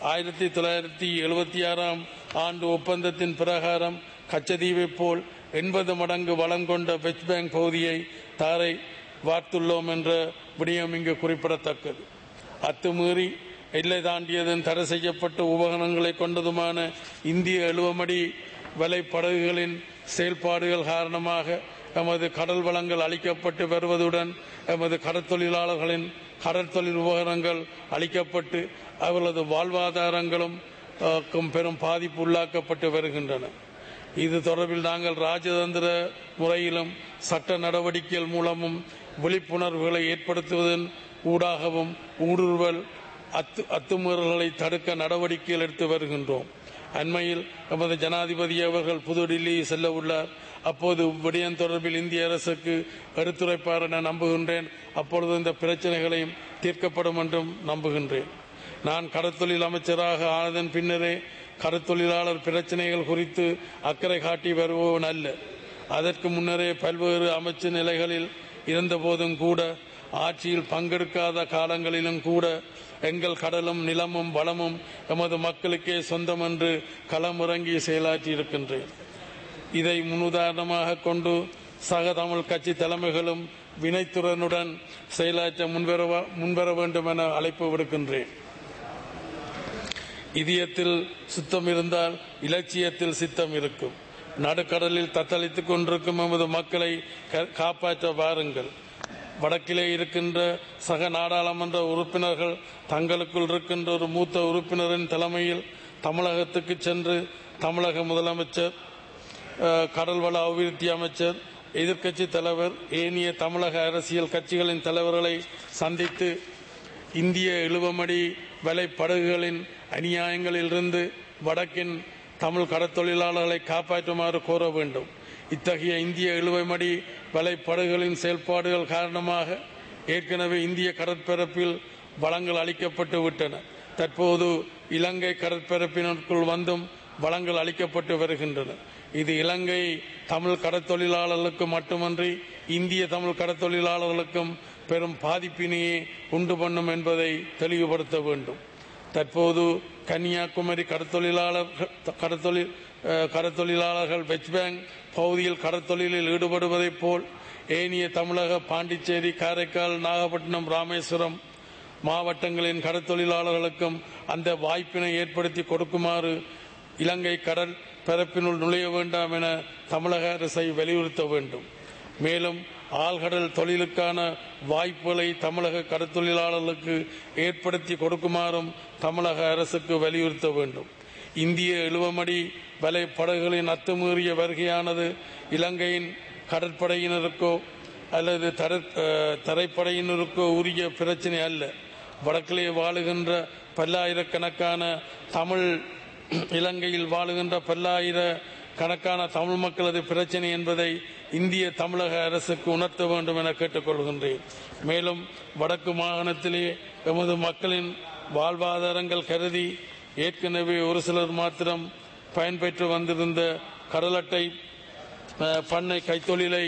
1976ஆம் ஆண்டு ஒப்பந்தத்தின் பிரகாரம் கச்சதீவை போல் 80 மடங்கு வளம் கொண்ட வெஸ்ட் பேங்க் பகுதியை தாரை வார்த்துள்ளோம் என்ற விடயம் இங்கு குறிப்பிடத்தக்கது. அத்துமீறி எல்லை தாண்டியதன் தடை செய்யப்பட்ட உபகரணங்களை கொண்டதுமான இந்திய எழுவமடி வலை படகுகளின் செயல்பாடுகள் காரணமாக எமது கடல் வளங்கள் அளிக்கப்பட்டு வருவதுடன் எமது கடற்தொழிலாளர்களின் கடற்தொழில் உபகரணங்கள் அளிக்கப்பட்டு அவர்களது வாழ்வாதாரங்களும் பெரும் பாதிப்பு உள்ளாக்கப்பட்டு வருகின்றன. இது தொடர்பில் நாங்கள் ராஜதந்திர முறையிலும் சட்ட நடவடிக்கைகள் மூலமும் விழிப்புணர்வுகளை ஏற்படுத்துவதன் ஊடாகவும் ஊடுருவல் அத்துமீறல்களை தடுக்க நடவடிக்கைகள் எடுத்து வருகின்றோம். அண்மையில் எமது ஜனாதிபதி அவர்கள் புதுடில்லி செல்ல உள்ளார். அப்போது விடயம் தொடர்பில் இந்திய அரசுக்கு எடுத்துரைப்பார் என நம்புகின்றேன். அப்பொழுது இந்த பிரச்சனைகளையும் தீர்க்கப்படும் என்றும் நம்புகின்றேன். நான் கடற்தொழில் அமைச்சராக ஆனதன் பின்னரே கடற்தொழிலாளர் பிரச்சனைகள் குறித்து அக்கறை காட்டி வருபவன் அல்ல. அதற்கு முன்னரே பல்வேறு அமைச்சு நிலைகளில் இருந்தபோதும் கூட ஆட்சியில் பங்கெடுக்காத காலங்களிலும் கூட எங்கள் கடலும் நிலமும் வளமும் எமது மக்களுக்கே சொந்தம் என்று களமிறங்கி செயலாற்றி இருக்கின்றேன். இதை முன்னுதாரணமாக கொண்டு சக தமிழ் கட்சி தலைமைகளும் வினைத்துறனுடன் செயலாற்ற முன்வர வேண்டும் என அழைப்பு விடுக்கின்றேன். இதயத்தில் சுத்தம் இருந்தால் இலட்சியத்தில் சித்தம் இருக்கும். நடுக்கடலில் தத்தளித்துக் கொண்டிருக்கும் எமது மக்களை காப்பாற்ற வாருங்கள். வடக்கிலே இருக்கின்ற சக நாடாளுமன்ற உறுப்பினர்கள் தங்களுக்குள் இருக்கின்ற ஒரு மூத்த உறுப்பினரின் தலைமையில் தமிழகத்துக்கு சென்று தமிழக முதலமைச்சர், கடல்வள அபிவிருத்தி அமைச்சர், எதிர்க்கட்சி தலைவர், ஏனைய தமிழக அரசியல் கட்சிகளின் தலைவர்களை சந்தித்து இந்திய இழுவமடி வலை படகுகளின் அநியாயங்களிலிருந்து வடக்கின் தமிழ் கடற்தொழிலாளர்களை காப்பாற்றுமாறு கோர வேண்டும். இத்தகைய இந்திய இழுவமடி வலை படகுகளின் செயல்பாடுகள் காரணமாக ஏற்கனவே இந்திய கடற்பரப்பில் வளங்கள் அளிக்கப்பட்டு விட்டன. தற்போது இலங்கை கடற்பரப்பினருக்குள் வந்தும் வளங்கள் அளிக்கப்பட்டு வருகின்றன. இது இலங்கை தமிழ் கடற்தொழிலாளர்களுக்கு மட்டுமன்றி இந்திய தமிழ் கடற்தொழிலாளர்களுக்கும் பெரும் பாதிப்பினையே உண்டு பண்ணும் என்பதை தெளிவுபடுத்த வேண்டும். தற்போது கன்னியாகுமரி கடற்தொழிலாளர்கள் வெஸ்ட் பேங்க் பகுதியில் கடற்தொழிலில் ஈடுபடுவதைப் போல் ஏனைய தமிழக பாண்டிச்சேரி, காரைக்கால், நாகப்பட்டினம், ராமேஸ்வரம் மாவட்டங்களின் கடற்தொழிலாளர்களுக்கும் அந்த வாய்ப்பினை ஏற்படுத்தி கொடுக்குமாறு இலங்கை கடல் பரப்பினுள் நுழைய வேண்டாம் என தமிழக அரசை வலியுறுத்த வேண்டும். மேலும் ஆழ்கடல் தொழிலுக்கான வாய்ப்புகளை தமிழக கடற்தொழிலாளர்களுக்கு ஏற்படுத்தி கொடுக்குமாறும் தமிழக அரசுக்கு வலியுறுத்த வேண்டும். இந்திய இழுவமடி வலை படகுகளின் அத்துமீறிய வருகையானது இலங்கையின் கடற்படையினருக்கோ அல்லது தரைப்படையினருக்கோ உரிய பிரச்சனை அல்ல. வடக்கிலே வாழுகின்ற பல்லாயிரக்கணக்கான தமிழ் இலங்கையில் வாழுகின்ற பல்லாயிரக்கணக்கான தமிழ் மக்களது பிரச்சனை என்பதை இந்திய தமிழக அரசுக்கு உணர்த்த வேண்டும் என கேட்டுக்கொள்கின்றேன். மேலும் வடக்கு மாகாணத்திலே எமது மக்களின் வாழ்வாதாரங்கள் கருதி ஏற்கனவே ஒரு சிலர் மாத்திரம் பயன்பெற்று வந்திருந்த கடல் அட்டை பண்ணை கைத்தொழிலை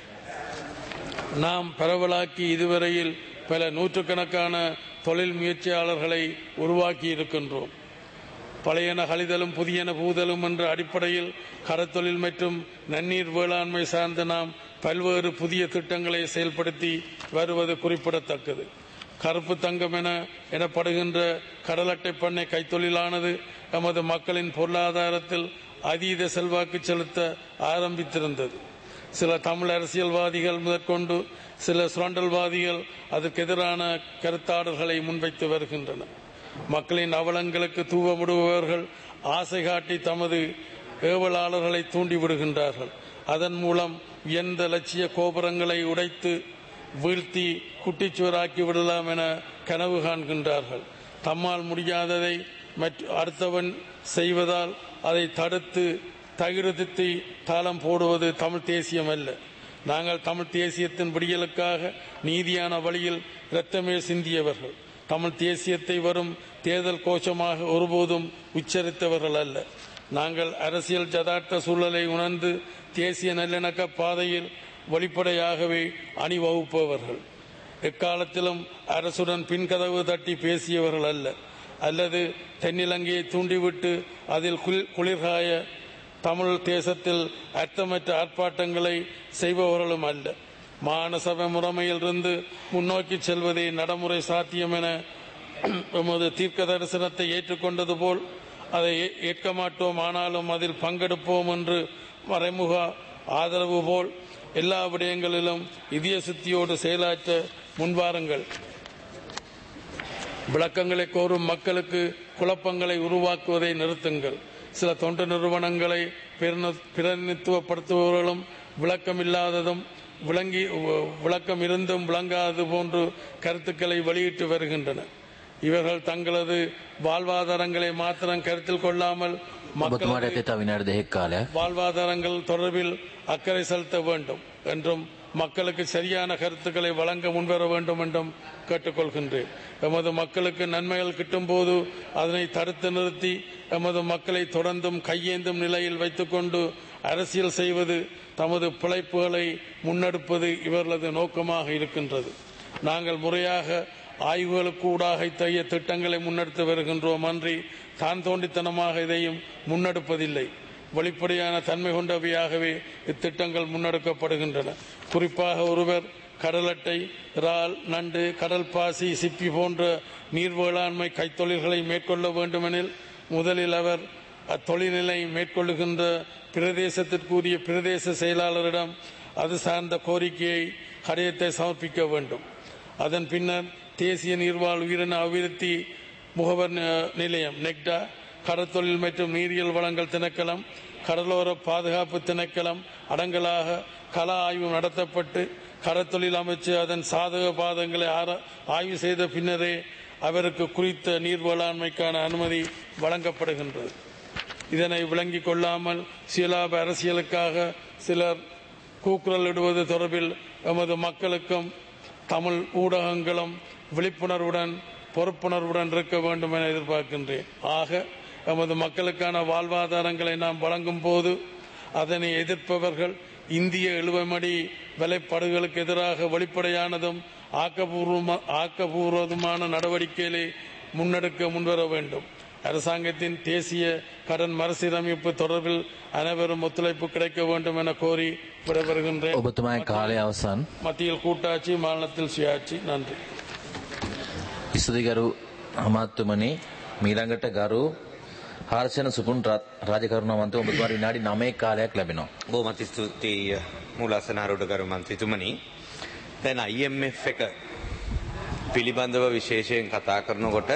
நாம் பரவலாக்கி இதுவரையில் பல நூற்றுக்கணக்கான தொழில் முயற்சியாளர்களை உருவாக்கி இருக்கின்றோம். பழையன கழிதலும் புதியன பூதலும் என்ற அடிப்படையில் கடற்தொழில் மற்றும் நன்னீர் வேளாண்மை சார்ந்த நாம் பல்வேறு புதிய திட்டங்களை செயல்படுத்தி வருவது குறிப்பிடத்தக்கது. கருப்பு தங்கம் எனப்படுகின்ற கடல் அட்டை பண்ணை கைத்தொழிலானது நமது மக்களின் பொருளாதாரத்தில் அதீத செல்வாக்கு செலுத்த ஆரம்பித்திருந்தது. சில தமிழ் அரசியல்வாதிகள் முதற்கொண்டு சில சுரண்டல்வாதிகள் அதற்கு எதிரான கருத்தாடல்களை முன்வைத்து வருகின்றனர். மக்களின் அவலங்களுக்கு தூவமிடுபவர்கள் ஆசை காட்டி தமது ஏவலாளர்களை தூண்டிவிடுகின்றார்கள். அதன் மூலம் உயர்ந்த லட்சிய கோபுரங்களை உடைத்து வீழ்த்தி குட்டிச்சுவராக்கி விடலாம் என கனவு காண்கின்றார்கள். தம்மால் முடியாததை அடுத்தவன் செய்வதால் அதை தடுத்து தகிர்த்தி தாளம் போடுவது தமிழ் தேசியம் அல்ல. நாங்கள் தமிழ் தேசியத்தின் விடியலுக்காக நீதியான வழியில் இரத்தமே சிந்தியவர்கள். தமிழ் தேசியத்தை வரும் தேர்தல் கோஷமாக ஒருபோதும் உச்சரித்தவர்கள் அல்ல. நாங்கள் அரசியல் ஜதார்த்த சூழலை உணர்ந்து தேசிய நல்லிணக்க பாதையில் வெளிப்படையாகவே அணிவகுப்பவர்கள். எக்காலத்திலும் அரசுடன் பின்கதவு தட்டி பேசியவர்கள் அல்ல, அல்லது தென்னிலங்கையை தூண்டிவிட்டு அதில் குளிர்காய தமிழ் தேசத்தில் அர்த்தமற்ற ஆர்ப்பாட்டங்களை செய்பவர்களும் அல்ல. மாநசபை முறைமையிலிருந்து முன்னோக்கி செல்வதே நடைமுறை சாத்தியம் என எமது தீர்க்க தரிசனத்தை ஏற்றுக்கொண்டது போல் அதை ஏற்க மாட்டோம், ஆனாலும் அதில் பங்கெடுப்போம் என்று மறைமுக ஆதரவு போல் எல்லா விடயங்களிலும் இதய சுத்தியோடு செயலாற்ற முன்வாருங்கள். விளக்கங்களை கோரும் மக்களுக்கு குழப்பங்களை உருவாக்குவதை நிறுத்துங்கள். சில தொண்டு நிறுவனங்களை பிரதிநிதித்துவப்படுத்துபவர்களும் விளக்கமில்லாததும் விளக்கம் இருந்தும் விளங்காதது போன்று கருத்துக்களை வெளியிட்டு வருகின்றனர். இவர்கள் தங்களது வாழ்வாதாரங்களை மாத்திரம் கருத்தில் கொள்ளாமல் வாழ்வாதாரங்கள் தொடர்பில் அக்கறை செலுத்த வேண்டும் என்றும் மக்களுக்கு சரியான கருத்துக்களை வழங்க முன்வர வேண்டும் என்றும் கேட்டுக்கொள்கின்றேன். எமது மக்களுக்கு நன்மைகள் கிட்டும் போது அதனை தடுத்து நிறுத்தி எமது மக்களை தொடர்ந்தும் கையேந்தும் நிலையில் வைத்துக் கொண்டு அரசியல் செய்வது, தமது பிழைப்புகளை முன்னெடுப்பது இவர்களது நோக்கமாக இருக்கின்றது. நாங்கள் முறையாக ஆய்வுகளுக்கு ஊடாக இத்தகைய திட்டங்களை முன்னெடுத்து வருகின்றோம் அன்றி தான் தோண்டித்தனமாக இதையும் முன்னெடுப்பதில்லை. வெளிப்படையான தன்மை கொண்டவையாகவே இத்திட்டங்கள் முன்னெடுக்கப்படுகின்றன. குறிப்பாக ஒருவர் கடல் அட்டை, இறால், நண்டு, கடல் பாசி, சிப்பி போன்ற நீர் வேளாண்மை கைத்தொழில்களை மேற்கொள்ள வேண்டுமெனில் முதலில் அவர் அத்தொழிலை மேற்கொள்ளுகின்ற பிரதேசத்திற்குரிய பிரதேச செயலாளரிடம் அது சார்ந்த கோரிக்கையை கடிதத்தை சமர்ப்பிக்க வேண்டும். அதன் பின்னர் தேசிய நீர்வாழ் உயிரின அபிவிருத்தி முகவர் நிலையம் நெக்டா, கடற்தொழில் மற்றும் நீரியல் வளங்கள் திணைக்களம், கடலோர பாதுகாப்பு திணைக்களம் அடங்கலாக கள ஆய்வு நடத்தப்பட்டு கடற்தொழில் அமைச்சு அதன் சாதக பாதங்களை ஆய்வு செய்த பின்னரே அவருக்கு குறித்த நீர் வேளாண்மைக்கான அனுமதி வழங்கப்படுகின்றது. இதனை விளங்கிக் கொள்ளாமல் சுயலாப அரசியலுக்காக சிலர் கூக்குரலிடுவது தொடர்பில் எமது மக்களுக்கும் தமிழ் ஊடகங்களும் விழிப்புணர்வுடன் பொறுப்புணர்வுடன் இருக்க வேண்டும் என எதிர்பார்க்கின்றேன். ஆக எமது மக்களுக்கான வாழ்வாதாரங்களை நாம் வழங்கும் போது அதனை எதிர்ப்பவர்கள் இந்திய இழுவமடி விலைப்படுகளுக்கு எதிராக வெளிப்படையானதும் ஆக்கபூர்வமான நடவடிக்கைகளை முன்னெடுக்க முன்வர வேண்டும். அரசாங்கத்தின் தேசிய கடன் மறுசீரமைப்பு தொடர்பில் அனைவரும் ஒத்துழைப்பு கிடைக்க வேண்டும் என கோரி விடைபெறுகின்றேன். மத்தியில் கூட்டாட்சி, மாநிலத்தில் சுயாட்சி. நன்றி. ඉස්සදිගරු අමාත්‍යමනි මීළඟට ගරු හර්ෂණ සුපුන් රාජකරුණාමන්ත්‍රී ඔබතුමාට විනාඩි 9ක කාලයක් ලැබෙනවා. බොහොමත් ස්තුතියි මූලාසනාරූඪ ගරු මන්ත්‍රීතුමනි. දැන් IMF එක පිළිබඳව විශේෂයෙන් කතා කරනකොට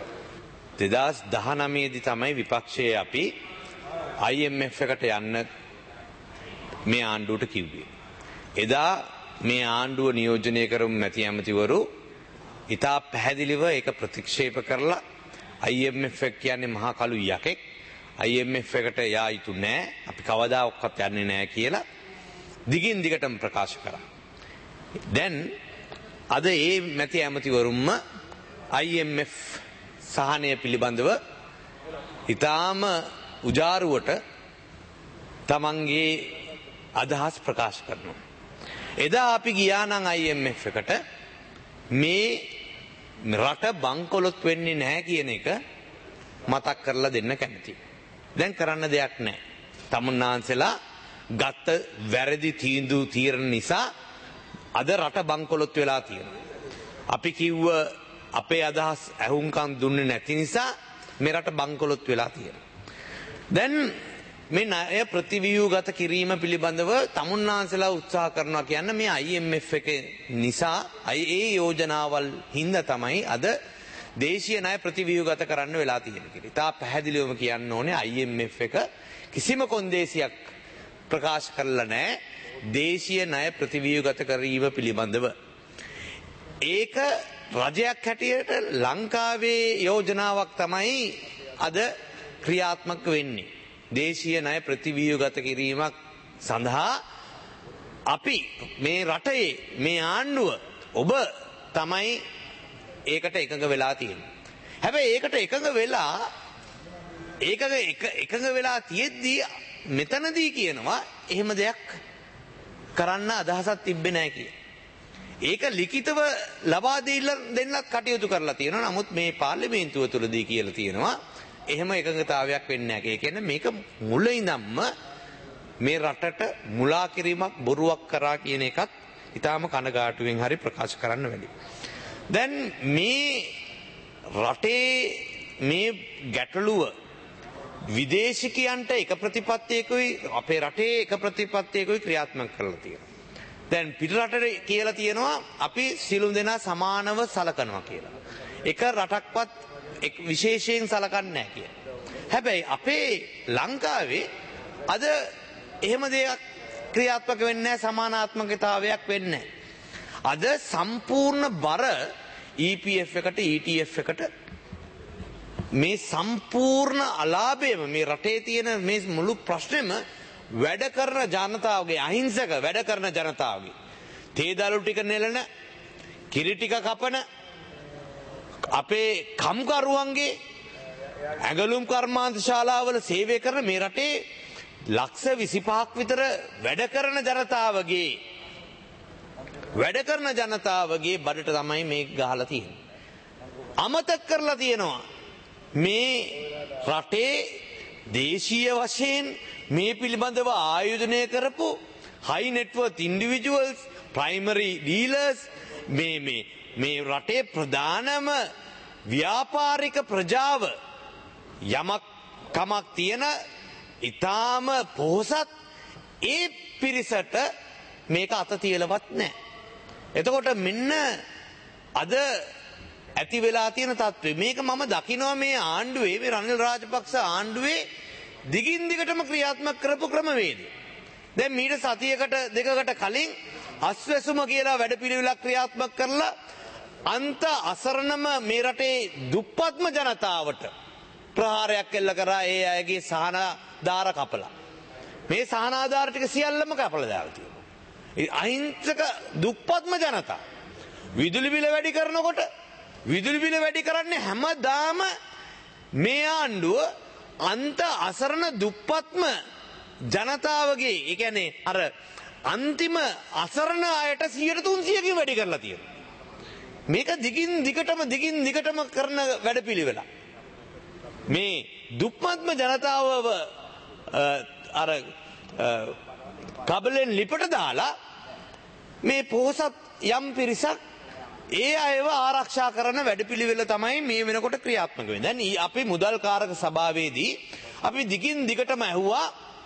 2019 දී තමයි විපක්ෂයේ අපි IMF එකට යන්න මේ ආණ්ඩුවට කිව්වේ. එදා මේ ආණ්ඩුව නියෝජනය කරමු මැති ඇමතිවරු ඉතා පැහැදිලිව ඒක ප්‍රතික්ෂේප කරලා IMF එක කියන්නේ මහා කළු යකෙක්. IMF එකට යා යුතු නෑ. අපි කවදාවත් යන්නේ නෑ කියලා දිගින් දිගටම ප්‍රකාශ කරා. දැන් අද ඒ මැති ඇමතිවරුන්ම IMF සහනය පිළිබඳව ඉතාම උජාරුවට තමන්ගේ අදහස් ප්‍රකාශ කරනවා. එදා අපි ගියා නම් IMF එකට මේ රට බංකොලොත් වෙන්නේ නැහැ කියන එක මතක් කරලා දෙන්න කැමතියි. දැන් කරන්න දෙයක් නැහැ. තමුන්නාන්සලා ගත්ත වැරදි තීරණ නිසා අද රට බංකොලොත් වෙලා තියෙනවා. අපි කිව්ව අපේ අදහස් ඇහුම්කන් දුන්නේ නැති නිසා මේ රට බංකොලොත් වෙලා තියෙනවා. දැන් මේ ණය ප්‍රතිව්‍යුහගත කිරීම පිළිබඳව තමුන්නාන්සලා උත්සාහ කරනවා කියන්නේ මේ IMF එක නිසා ඒ යෝජනාවල් හින්දා තමයි අද දේශීය ණය ප්‍රතිව්‍යුහගත කරන්න වෙලා තියෙන්නේ කියලා. ඉතා පැහැදිලිවම කියන්න ඕනේ IMF එක කිසිම කොන්දේසියක් ප්‍රකාශ කරලා නැහැ දේශීය ණය ප්‍රතිව්‍යුහගත කිරීම පිළිබඳව. ඒක රජයක් හැටියට ලංකාවේ යෝජනාවක් තමයි අද ක්‍රියාත්මක වෙන්නේ. දේශීය ණය ප්‍රතිව්‍යුහගත කිරීමක් සඳහා අපි මේ රටේ මේ ආණ්ඩුව ඔබ තමයි ඒකට එකඟ වෙලා තියෙන්නේ. හැබැයි ඒකට එකඟ වෙලා තියෙද්දී මෙතනදී කියනවා එහෙම දෙයක් කරන්න අදහසක් තිබ්බේ නැහැ කියලා. ඒක ලිඛිතව ලබා දෙන්නත් කටයුතු කරලා තියෙනවා. නමුත් මේ පාර්ලිමේන්තුව තුලදී කියලා තියෙනවා එහෙම එකඟතාවයක් වෙන්නේ නැහැ. ඒ කියන්නේ මේක මුල ඉඳන්ම මේ රටට මුලා කිරීමක් බොරුවක් කරා කියන එකත් ඊටාම කනගාටුවෙන් හරි ප්‍රකාශ කරන්න වැඩි. දැන් මේ රටේ මේ ගැටලුව විදේශිකයන්ට එක ප්‍රතිපත්තියකුයි අපේ රටේ එක ප්‍රතිපත්තියකුයි ක්‍රියාත්මක කරලා තියෙනවා. දැන් පිටරටේ කියලා තියෙනවා අපි සියලු දෙනා සමානව සලකනවා කියලා. එක රටක්වත් විශේෂයෙන් සලකන්නේ නැහැ කියලා. හැබැයි අපේ ලංකාවේ අද එහෙම දෙයක් ක්‍රියාත්මක වෙන්නේ නැහැ, සමානාත්මකතාවයක් වෙන්නේ නැහැ. අද සම්පූර්ණ බර EPF එකට ETF එකට මේ සම්පූර්ණ අලාභයම මේ රටේ තියෙන මේ මුළු ප්‍රශ්නෙම වැඩ කරන ජනතාවගේ අහිංසක වැඩ කරන ජනතාවගේ තේ දළු ටික නෙලන කිරි ටික කපන අපේ කම්කරුවන්ගේ ඇඟලුම් කර්මාන්ත ශාලාවල සේවය කරන මේ රටේ ලක්ෂ 25ක් විතර වැඩ කරන ජනතාවගේ බඩට තමයි මේ ගහලා තියෙන්නේ. අමතක කරලා තියෙනවා මේ රටේ දේශීය වශයෙන් මේ පිළිබඳව ආයෝජනය කරපු high net worth individuals, primary dealers මේ රටේ ප්‍රධානම ව්‍යාපාරික ප්‍රජාව යමක් කමක් තියෙන ඊටාම පොහොසත් ඒ පිරිසට මේක අත තියලවත් නැහැ. එතකොට මෙන්න අද ඇති වෙලා තියෙන තත්ත්වය මේක මම දකිනවා මේ ආණ්ඩුවේ මේ රනිල් රාජපක්ෂ ආණ්ඩුවේ දිගින් දිගටම ක්‍රියාත්මක කරපු ක්‍රමවේදය. දැන් මීට සතියකට දෙකකට කලින් අස්වැසුම කියලා වැඩපිළිවෙලක් ක්‍රියාත්මක කරලා අන්ත අසරණම මේ රටේ දුප්පත්ම ජනතාවට ප්‍රහාරයක් එල්ල කරා ඒ අයගේ සහනාධාර කපලා. මේ සහනාධාර ටික සියල්ලම කපලා දාලා තියෙනවා. අහිංසක දුප්පත්ම ජනතාව විදුලි බිල වැඩි කරනකොට විදුලි බිල වැඩි කරන්නේ හැමදාම මේ ආණ්ඩුව අන්ත අසරණ දුප්පත්ම ජනතාවගේ ඒ කියන්නේ අර අන්තිම අසරණ අයට 300කින් වැඩි කරලා තියෙනවා. මේක දිගින් දිගටම කරන වැඩපිළිවෙල. මේ දුප්පත්ම ජනතාවව අර කබලෙන් ලිපට දාලා මේ පොහොසත් යම් පිරිසක් ඒ අයව ආරක්ෂා කරන වැඩපිළිවෙල තමයි මේ වෙනකොට ක්‍රියාත්මක වෙන්නේ. දැන් අපි මුදල් කාරක සභාවේදී අපි දිගින් දිගටම ඇහුවා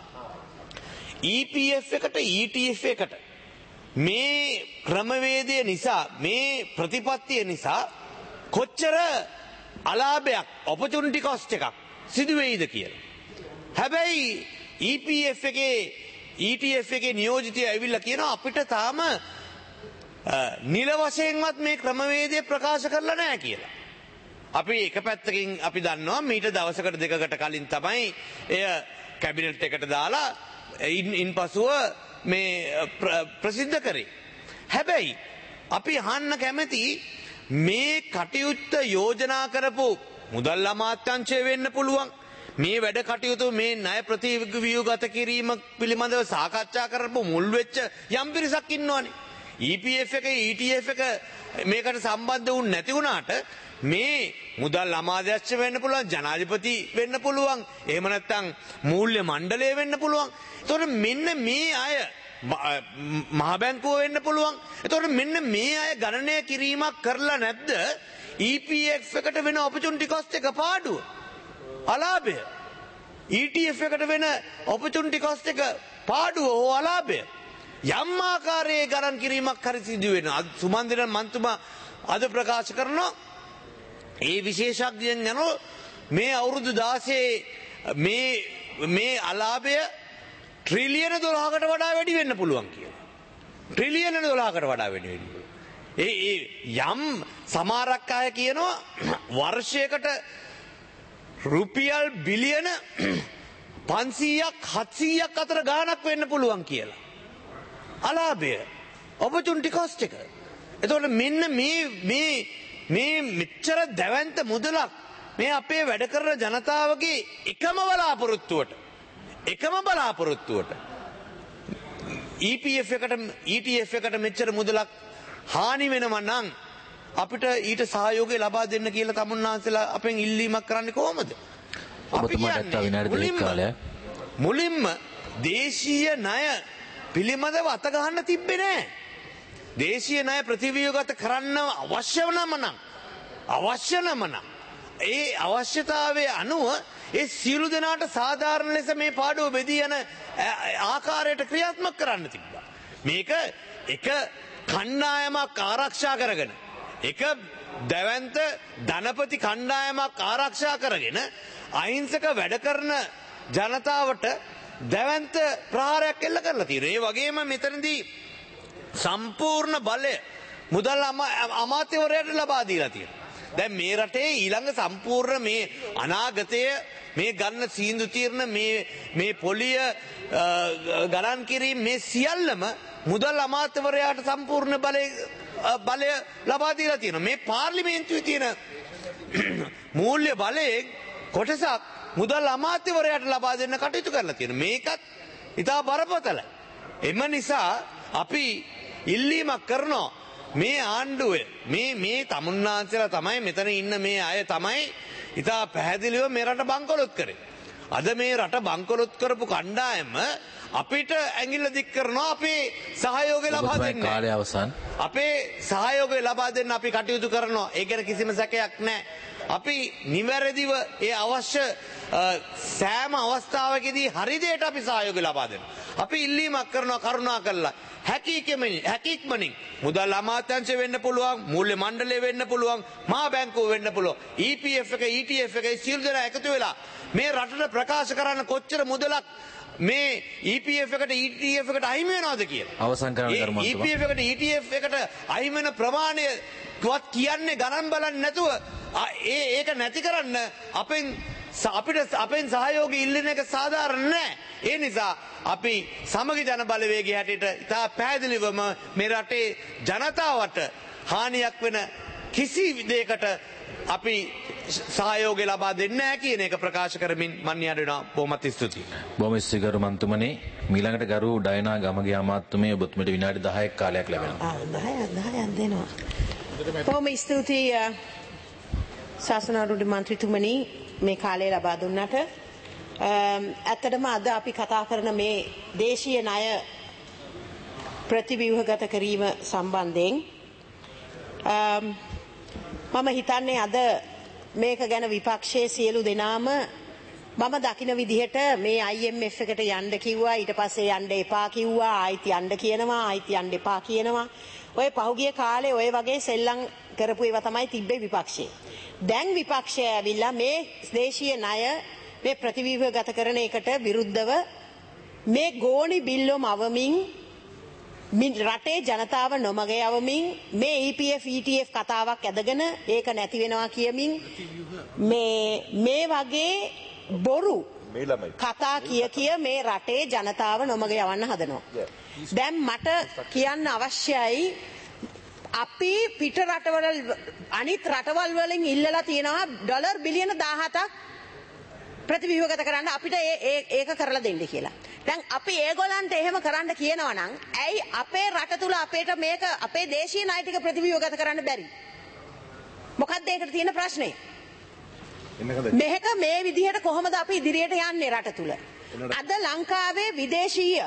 EPF එකට ETF එකට මේ ක්‍රමවේදය නිසා මේ ප්‍රතිපත්තිය නිසා කොච්චර අලාභයක් ඔපචුනිටි කොස්ට් එකක් සිදු වෙයිද කියලා. හැබැයි EPF එකේ ETF එකේ නියෝජිතය ඇවිල්ලා කියනවා අපිට තාම නිල වශයෙන්වත් මේ ක්‍රමවේදය ප්‍රකාශ කරලා නැහැ කියලා. අපි එක පැත්තකින් අපි දන්නවා මීට දවසකට දෙකකට කලින් තමයි එය කැබිනට් එකට දාලා ඉන්පසුව මේ ප්‍රසිද්ධ කරේ. හැබැයි අපි අහන්න කැමති මේ කටයුත්ත යෝජනා කරපු මුදල් අමාත්‍යංශය වෙන්න පුළුවන්. මේ වැඩ කටයුතු මේ ණය ප්‍රතිව්‍යුහගත කිරීම පිළිබඳව සාකච්ඡා කරපු මුල් වෙච්ච යම් පිරිසක් ඉන්නවනේ. EPF එක ETF එක මේකට සම්බන්ධ වුණ නැති වුණාට මේ මුදල් අමාත්‍යංශ වෙන්න පුළුවන්, ජනාධිපති වෙන්න පුළුවන්, එහෙම නැත්නම් මූල්‍ය මණ්ඩලය වෙන්න පුළුවන්. ඒතකොට මෙන්න මේ අය මහ බැංකුව වෙන්න පුළුවන්. ඒතකොට මෙන්න මේ අය ගණනය කිරීමක් කරලා නැද්ද EPF එකට වෙන ඔපචුනිටි කොස්ට් එක පාඩුව? අලාභය. ETF එකට වෙන ඔපචුනිටි කොස්ට් එක පාඩුව හෝ අලාභය. යම් ආකාරයේ ගණන් කිරීමක් හරි සිදු වෙනවා. සුමන්දිර මන්තුමා අද ප්‍රකාශ කරනවා ඒ විශේෂඥයන් යනෝ මේ අවුරුදු 16 මේ අලාභය ට්‍රිලියන 12කට වඩා වැඩි වෙන්න පුළුවන් කියලා. ට්‍රිලියන 12කට වඩා වැඩි වෙන්න පුළුවන්. ඒ යම් සමහරක් අය කියනවා වර්ෂයකට රුපියල් බිලියන 500ක් 700ක් අතර ගාණක් වෙන්න පුළුවන් කියලා. අලාභය ඔපචුනිටි කොස්ට් එක. එතකොට මෙන්න මේ මෙච්චර දැවැන්ත මුදලක් මේ අපේ වැඩ කරන ජනතාවගේ එකම බලාපොරොත්තුවට EPF එකට ETF එකට මෙච්චර මුදලක් හානි වෙනවා නම් අපිට ඊට සහයෝගය ලබා දෙන්න කියලා තමුන්නාන්සලා අපෙන් ඉල්ලීමක් කරන්නේ කොහොමද? මුලින්ම දේශීය ණය පිළිබඳව අත ගහන්න තිබ්බේ නෑ. දේශීය ණය ප්‍රතිව්‍යුහගත කරන්න අවශ්‍ය නම් ඒ අවශ්‍යතාවයේ අනුව ඒ සියලු දෙනාට සාධාරණ ලෙස මේ පාඩුව බෙදී යන ආකාරයට ක්‍රියාත්මක කරන්න තිබ්බා. මේක එක කණ්ඩායමක් ආරක්ෂා කරගෙන, එක දැවැන්ත ධනපති කණ්ඩායමක් ආරක්ෂා කරගෙන අහිංසක වැඩ කරන ජනතාවට දැවැන්ත ප්‍රහාරයක් එල්ල කරලා තියෙනවා. ඒ වගේම මෙතනදී සම්පූර්ණ බලය මුදල් අමාත්‍යවරයාට ලබා දීලා තියෙනවා. දැන් මේ රටේ ඊළඟ සම්පූර්ණ මේ අනාගතය මේ ගන්න සීන්දු తీරන මේ පොලිය ගණන් කිරීම මේ සියල්ලම මුදල් අමාත්‍යවරයාට සම්පූර්ණ බලය ලබා දීලා තියෙනවා. මේ පාර්ලිමේන්තුවේ තියෙන මූල්‍ය බලයෙන් කොටසක් මුදල් අමාත්‍යවරයාට ලබා දෙන්න කටයුතු කරලා තියෙනවා. මේකත් ඉතා බරපතලයි. එම නිසා අපි ඉල්ලීමක් කරනවා මේ ආණ්ඩුවේ මේ තමුන්නාන්සලා තමයි මෙතන ඉන්න මේ අය තමයි ඉතා පැහැදිලිව මේ රට බංකොලොත් කරේ. අද මේ රට බංකොලොත් කරපු කණ්ඩායම අපිට ඇඟිල්ල දික් කරනවා අපේ සහයෝගය ලබා දෙන්න. කාලය අවසන්. අපේ සහයෝගය ලබා දෙන්න අපි කටයුතු කරනවා. ඒ ගැන කිසිම සැකයක් නැහැ. අපි නිවැරදිව ඒ අවශ්‍ය සෑම අවස්ථාවකදී හරි දෙයට අපි සහයෝගය ලබා දෙනවා. අපි ඉල්ලීමක් කරනවා කරුණා කරලා හැකියික්මනින් මුදල් අමාත්‍යංශය වෙන්න පුළුවන්, මූල්‍ය මණ්ඩලය වෙන්න පුළුවන්, මහා බැංකුව වෙන්න පුළුවන්, EPF එක ETF එක සියලු දෙනා එකතු වෙලා මේ රටට ප්‍රකාශ කරන්න කොච්චර මුදලක් මේ EPF එකට ETF එකට අහිමි වෙනවද කියලා. අවසන් කරන්න කර්මන්තුමා. EPF එකට ETF එකට අහිමි වෙන ප්‍රමාණය වත් කියන්නේ ගණන් බලන්නේ නැතුව ඒක නැති කරන්න අපෙන් සහයෝගය ඉල්ලන එක සාධාරණ නෑ. ඒ නිසා අපි සමගි ජන බලවේගයේ හැටියට ඉතා පැහැදිලිවම මේ රටේ ජනතාවට හානියක් වෙන කිසි දෙයකට අපි සහයෝගය ලබා දෙන්නේ නැහැ කියන එක ප්‍රකාශ කරමින් මම යාට වෙනවා. බොහොමත් ස්තුතියි. බොහොම ස්තුතියි ගරු මන්තුමනි. මීළඟට ගරු ඩයනා ගමගේ අමාත්‍යමේ ඔබතුමීට විනාඩි 10ක් කාලයක් ලැබෙනවා. 10ක් දෙනවා. බොහොම ස්තුතියි ශාසනාරූඪ මන්ත්‍රීතුමනි මේ කාලය ලබා දුන්නට. ඇත්තටම අද අපි කතා කරන මේ දේශීය ණය ප්‍රතිව්‍යුහගත කිරීම සම්බන්ධයෙන් මම හිතන්නේ අද මේක ගැන විපක්ෂයේ සියලු දෙනාම මම දකින විදිහට මේ IMF එකට යන්න කිව්වා, ඊට පස්සේ යන්න එපා කිව්වා, ආයිත් යන්න කියනවා, ආයිත් යන්න එපා කියනවා. ඔය පහුගිය කාලේ ඔය වගේ සෙල්ලම් කරපු ඒවා තමයි තිබ්බේ විපක්ෂයේ. දැන් විපක්ෂය ඇවිල්ලා මේ දේශීය ණය මේ ප්‍රතිව්‍යුහගත කරන එකට විරුද්ධව මේ ගෝණි බිල්ලොම අවමින් රටේ ජනතාව නොමග යවමින් මේ EPF ETF කතාවක් ඇදගෙන ඒක නැති වෙනවා කියමින් මේ වගේ බොරු කතා කිය මේ රටේ ජනතාව නොමග යවන්න හදනවා. දැන් මට කියන්න අවශ්‍යයි අපි පිට රටවල අනිත් රටවල් වලින් ඉල්ලලා තියෙනවා ඩොලර් බිලියන 17ක් ප්‍රතිව්‍යුහගත කරන්න අපිට ඒක කරලා දෙන්න කියලා. දැන් අපි ඒගොල්ලන්ට එහෙම කරන්න කියනවා නම් ඇයි අපේ රට තුල අපේට මේක අපේ දේශීය ණය ටික ප්‍රතිව්‍යුහගත කරන්න බැරි? මොකක්ද ඒකට තියෙන ප්‍රශ්නේ? මේක මේ විදිහට කොහොමද අපි ඉදිරියට යන්නේ රට තුල? අද ලංකාවේ විදේශීය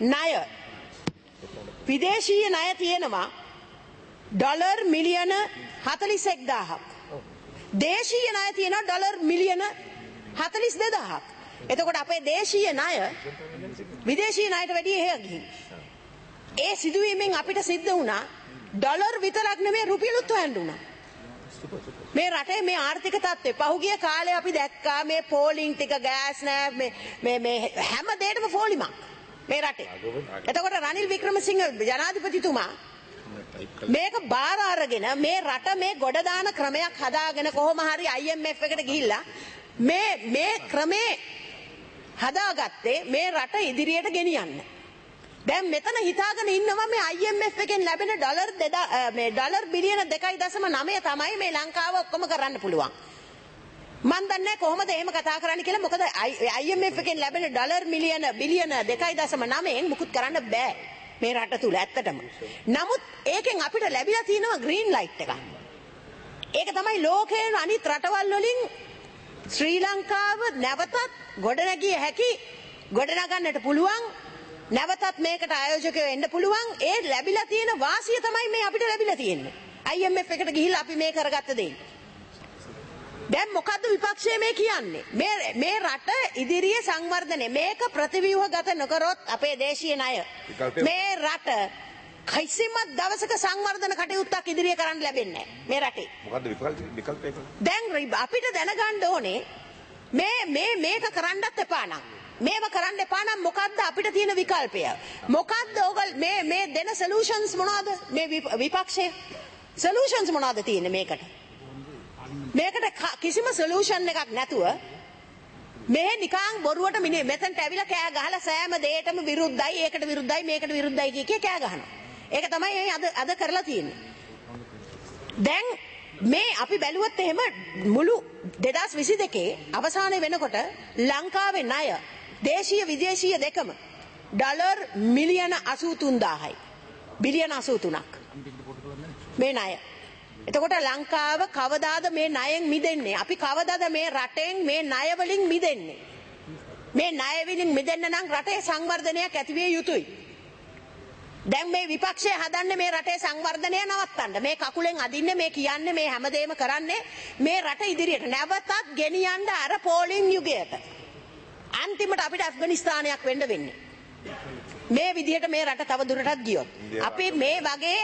ණය තියෙනවා ඩොලර් මිලියන 41000ක්. දේශීය ණය තියෙනවා ඩොලර් මිලියන 42000ක්. එතකොට අපේ දේශීය ණය විදේශීය ණයට වැඩිය ඉහළ ගිහින්. ඒ සිදුවීමෙන් අපිට සිද්ධ වුණා ඩොලර් විතරක් නෙමෙයි රුපියලුත් හොයන්න වුණා. මේ රටේ මේ ආර්ථික තත්ත්වය පහුගිය කාලේ අපි දැක්කා මේ පෝලිං ටික ගෑස් නෑ මේ හැම දෙයකම ෆෝලිමක් මේ රටේ. එතකොට රනිල් වික්‍රමසිංහ ජනාධිපතිතුමා මේක බාර අරගෙන මේ රට මේ ගොඩ දාන ක්‍රමයක් හදාගෙන කොහොම හරි IMF එකට ගිහිල්ලා මේ ක්‍රමේ හදාගත්තේ මේ රට ඉදිරියට ගෙනියන්න. දැන් මෙතන හිතාගෙන ඉන්නවා මේ IMF එකෙන් ලැබෙන ඩොලර් බිලියන 2.9 තමයි මේ ලංකාව ඔක්කොම කරන්න පුළුවන්. මන් දන්නේ කොහොමද එහෙම කතා කරන්න කියලා. මොකද IMF එකෙන් ලැබෙන ඩොලර් බිලියන 2.9න් මුකුත් කරන්න බෑ මේ රට තුල ඇත්තටම. නමුත් ඒකෙන් අපිට ලැබිලා තියෙනවා ග්‍රීන් ලයිට් එකක්. ඒක තමයි ලෝකයේ අනිත් රටවල් වලින් ශ්‍රී ලංකාව නැවතත් ගොඩනැගිය හැකි ගොඩනගන්නට පුළුවන්. නැවතත් මේකට ආයෝජකයෝ එන්න පුළුවන්. ඒ ලැබිලා තියෙන වාසිය තමයි මේ අපිට ලැබිලා තියෙන්නේ. IMF එකට ගිහිල්ලා අපි මේ කරගත්ත දේ. දැන් මොකද්ද විපක්ෂය මේ කියන්නේ? මේ රට ඉදිරියේ සංවර්ධනය මේක ප්‍රතිව්‍යුහගත නොකරොත් අපේ දේශීය ණය මේ රට කිසිම දවසක සංවර්ධන කටයුත්තක් ඉදිරියේ කරන්න ලැබෙන්නේ නැහැ මේ රටේ. මොකද්ද විකල්පය? දැන් අපිට දැනගන්න ඕනේ මේක කරන්නත් එපා නම් මේව කරන්න එපා නම් මොකද්ද අපිට තියෙන විකල්පය? මොකද්ද ඕගොල්ලෝ මේ දෙන සොලියුෂන්ස් මොනවද? මේ විපක්ෂය සොලියුෂන්ස් මොනවද තියෙන්නේ මේකට? මේකට කිසිම සොලියුෂන් එකක් නැතුව මේ නිකන් බොරුවට මෙතනට ඇවිල්ලා කෑ ගහලා සෑම දෙයකටම විරුද්ධයි, ඒකට විරුද්ධයි, මේකට විරුද්ධයි කිය කෑ ගහනවා. ඒක තමයි අද කරලා තියෙන්නේ. දැන් මේ අපි බැලුවොත් එහෙම මුළු 2022 අවසානයේ වෙනකොට ලංකාවේ ණය දේශීය විදේශීය දෙකම ඩොලර් මිලියන 83000යි. බිලියන 83ක්. මේ ණය. එතකොට ලංකාව කවදාද මේ ණයෙන් මිදෙන්නේ? අපි කවදාද මේ රටෙන් මේ ණය වලින් මිදෙන්නේ? මේ ණය වලින් මිදෙන්න නම් රටේ සංවර්ධනයක් ඇති විය යුතුයි. දැන් මේ විපක්ෂය හදන්නේ මේ රටේ සංවර්ධනය නවත්තන්න. මේ කකුලෙන් අදින්නේ මේ කියන්නේ මේ හැමදේම කරන්නේ මේ රට ඉදිරියට නැවතත් ගෙනියන්න අර පෝලිං යුගයට. අන්තිමට අපිට ඇෆ්ගනිස්තානයක් වෙන්න වෙන්නේ. මේ විදිහට මේ රට තව දුරටත් ගියොත් අපි මේ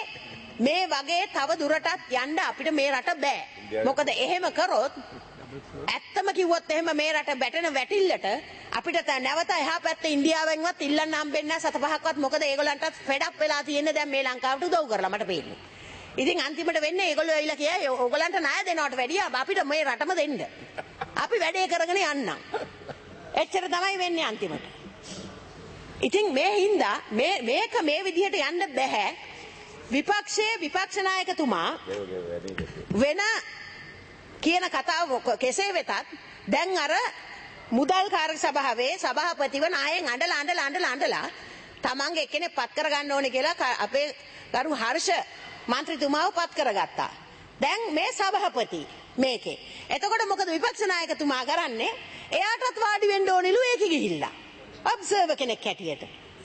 වගේ තව දුරටත් යන්න අපිට මේ රට බෑ. මොකද එහෙම කරොත් ඇත්තම කිව්වොත් එහෙම මේ රට බැටෙන වැටිල්ලට අපිට නැවත එහා පැත්තේ ඉන්දියාවෙන්වත් ඉල්ලන්න හම්බෙන්නේ නැහැ 7-5ක්වත්. මොකද ඒගොල්ලන්ටත් ෆෙඩ් අප් වෙලා තියෙන්නේ දැන් මේ ලංකාවට උදව් කරලා මට පේන්නේ. ඉතින් අන්තිමට වෙන්නේ ඒගොල්ලෝ ඇවිල්ලා කියයි ඕගොල්ලන්ට ණය දෙනවට වැඩිය අපිට මේ රටම දෙන්න. අපි වැඩේ කරගෙන යන්නම්. එච්චර තමයි වෙන්නේ අන්තිමට. ඉතින් මේ හින්දා මේක මේ විදිහට යන්න බෑ. විපක්ෂයේ විපක්ෂ නායකතුමා වෙන කියන කතාව කෙසේ වෙතත් දැන් අර මුදල් කාර්ය සභාවේ සභාපතිව නායෙන් අඬලා තමන්ගේ එක්කෙනෙක් පත් කරගන්න ඕනේ කියලා අපේ ගරු හර්ෂ මන්ත්‍රීතුමාව පත් කරගත්තා. දැන් මේ සභාපති මේකේ. එතකොට මොකද විපක්ෂ නායකතුමා කරන්නේ? එයාටත් වාඩි වෙන්න ඕනෙලු ඒකෙ ගිහිල්ලා. ඔබ්සර්වර් කෙනෙක් හැටියට.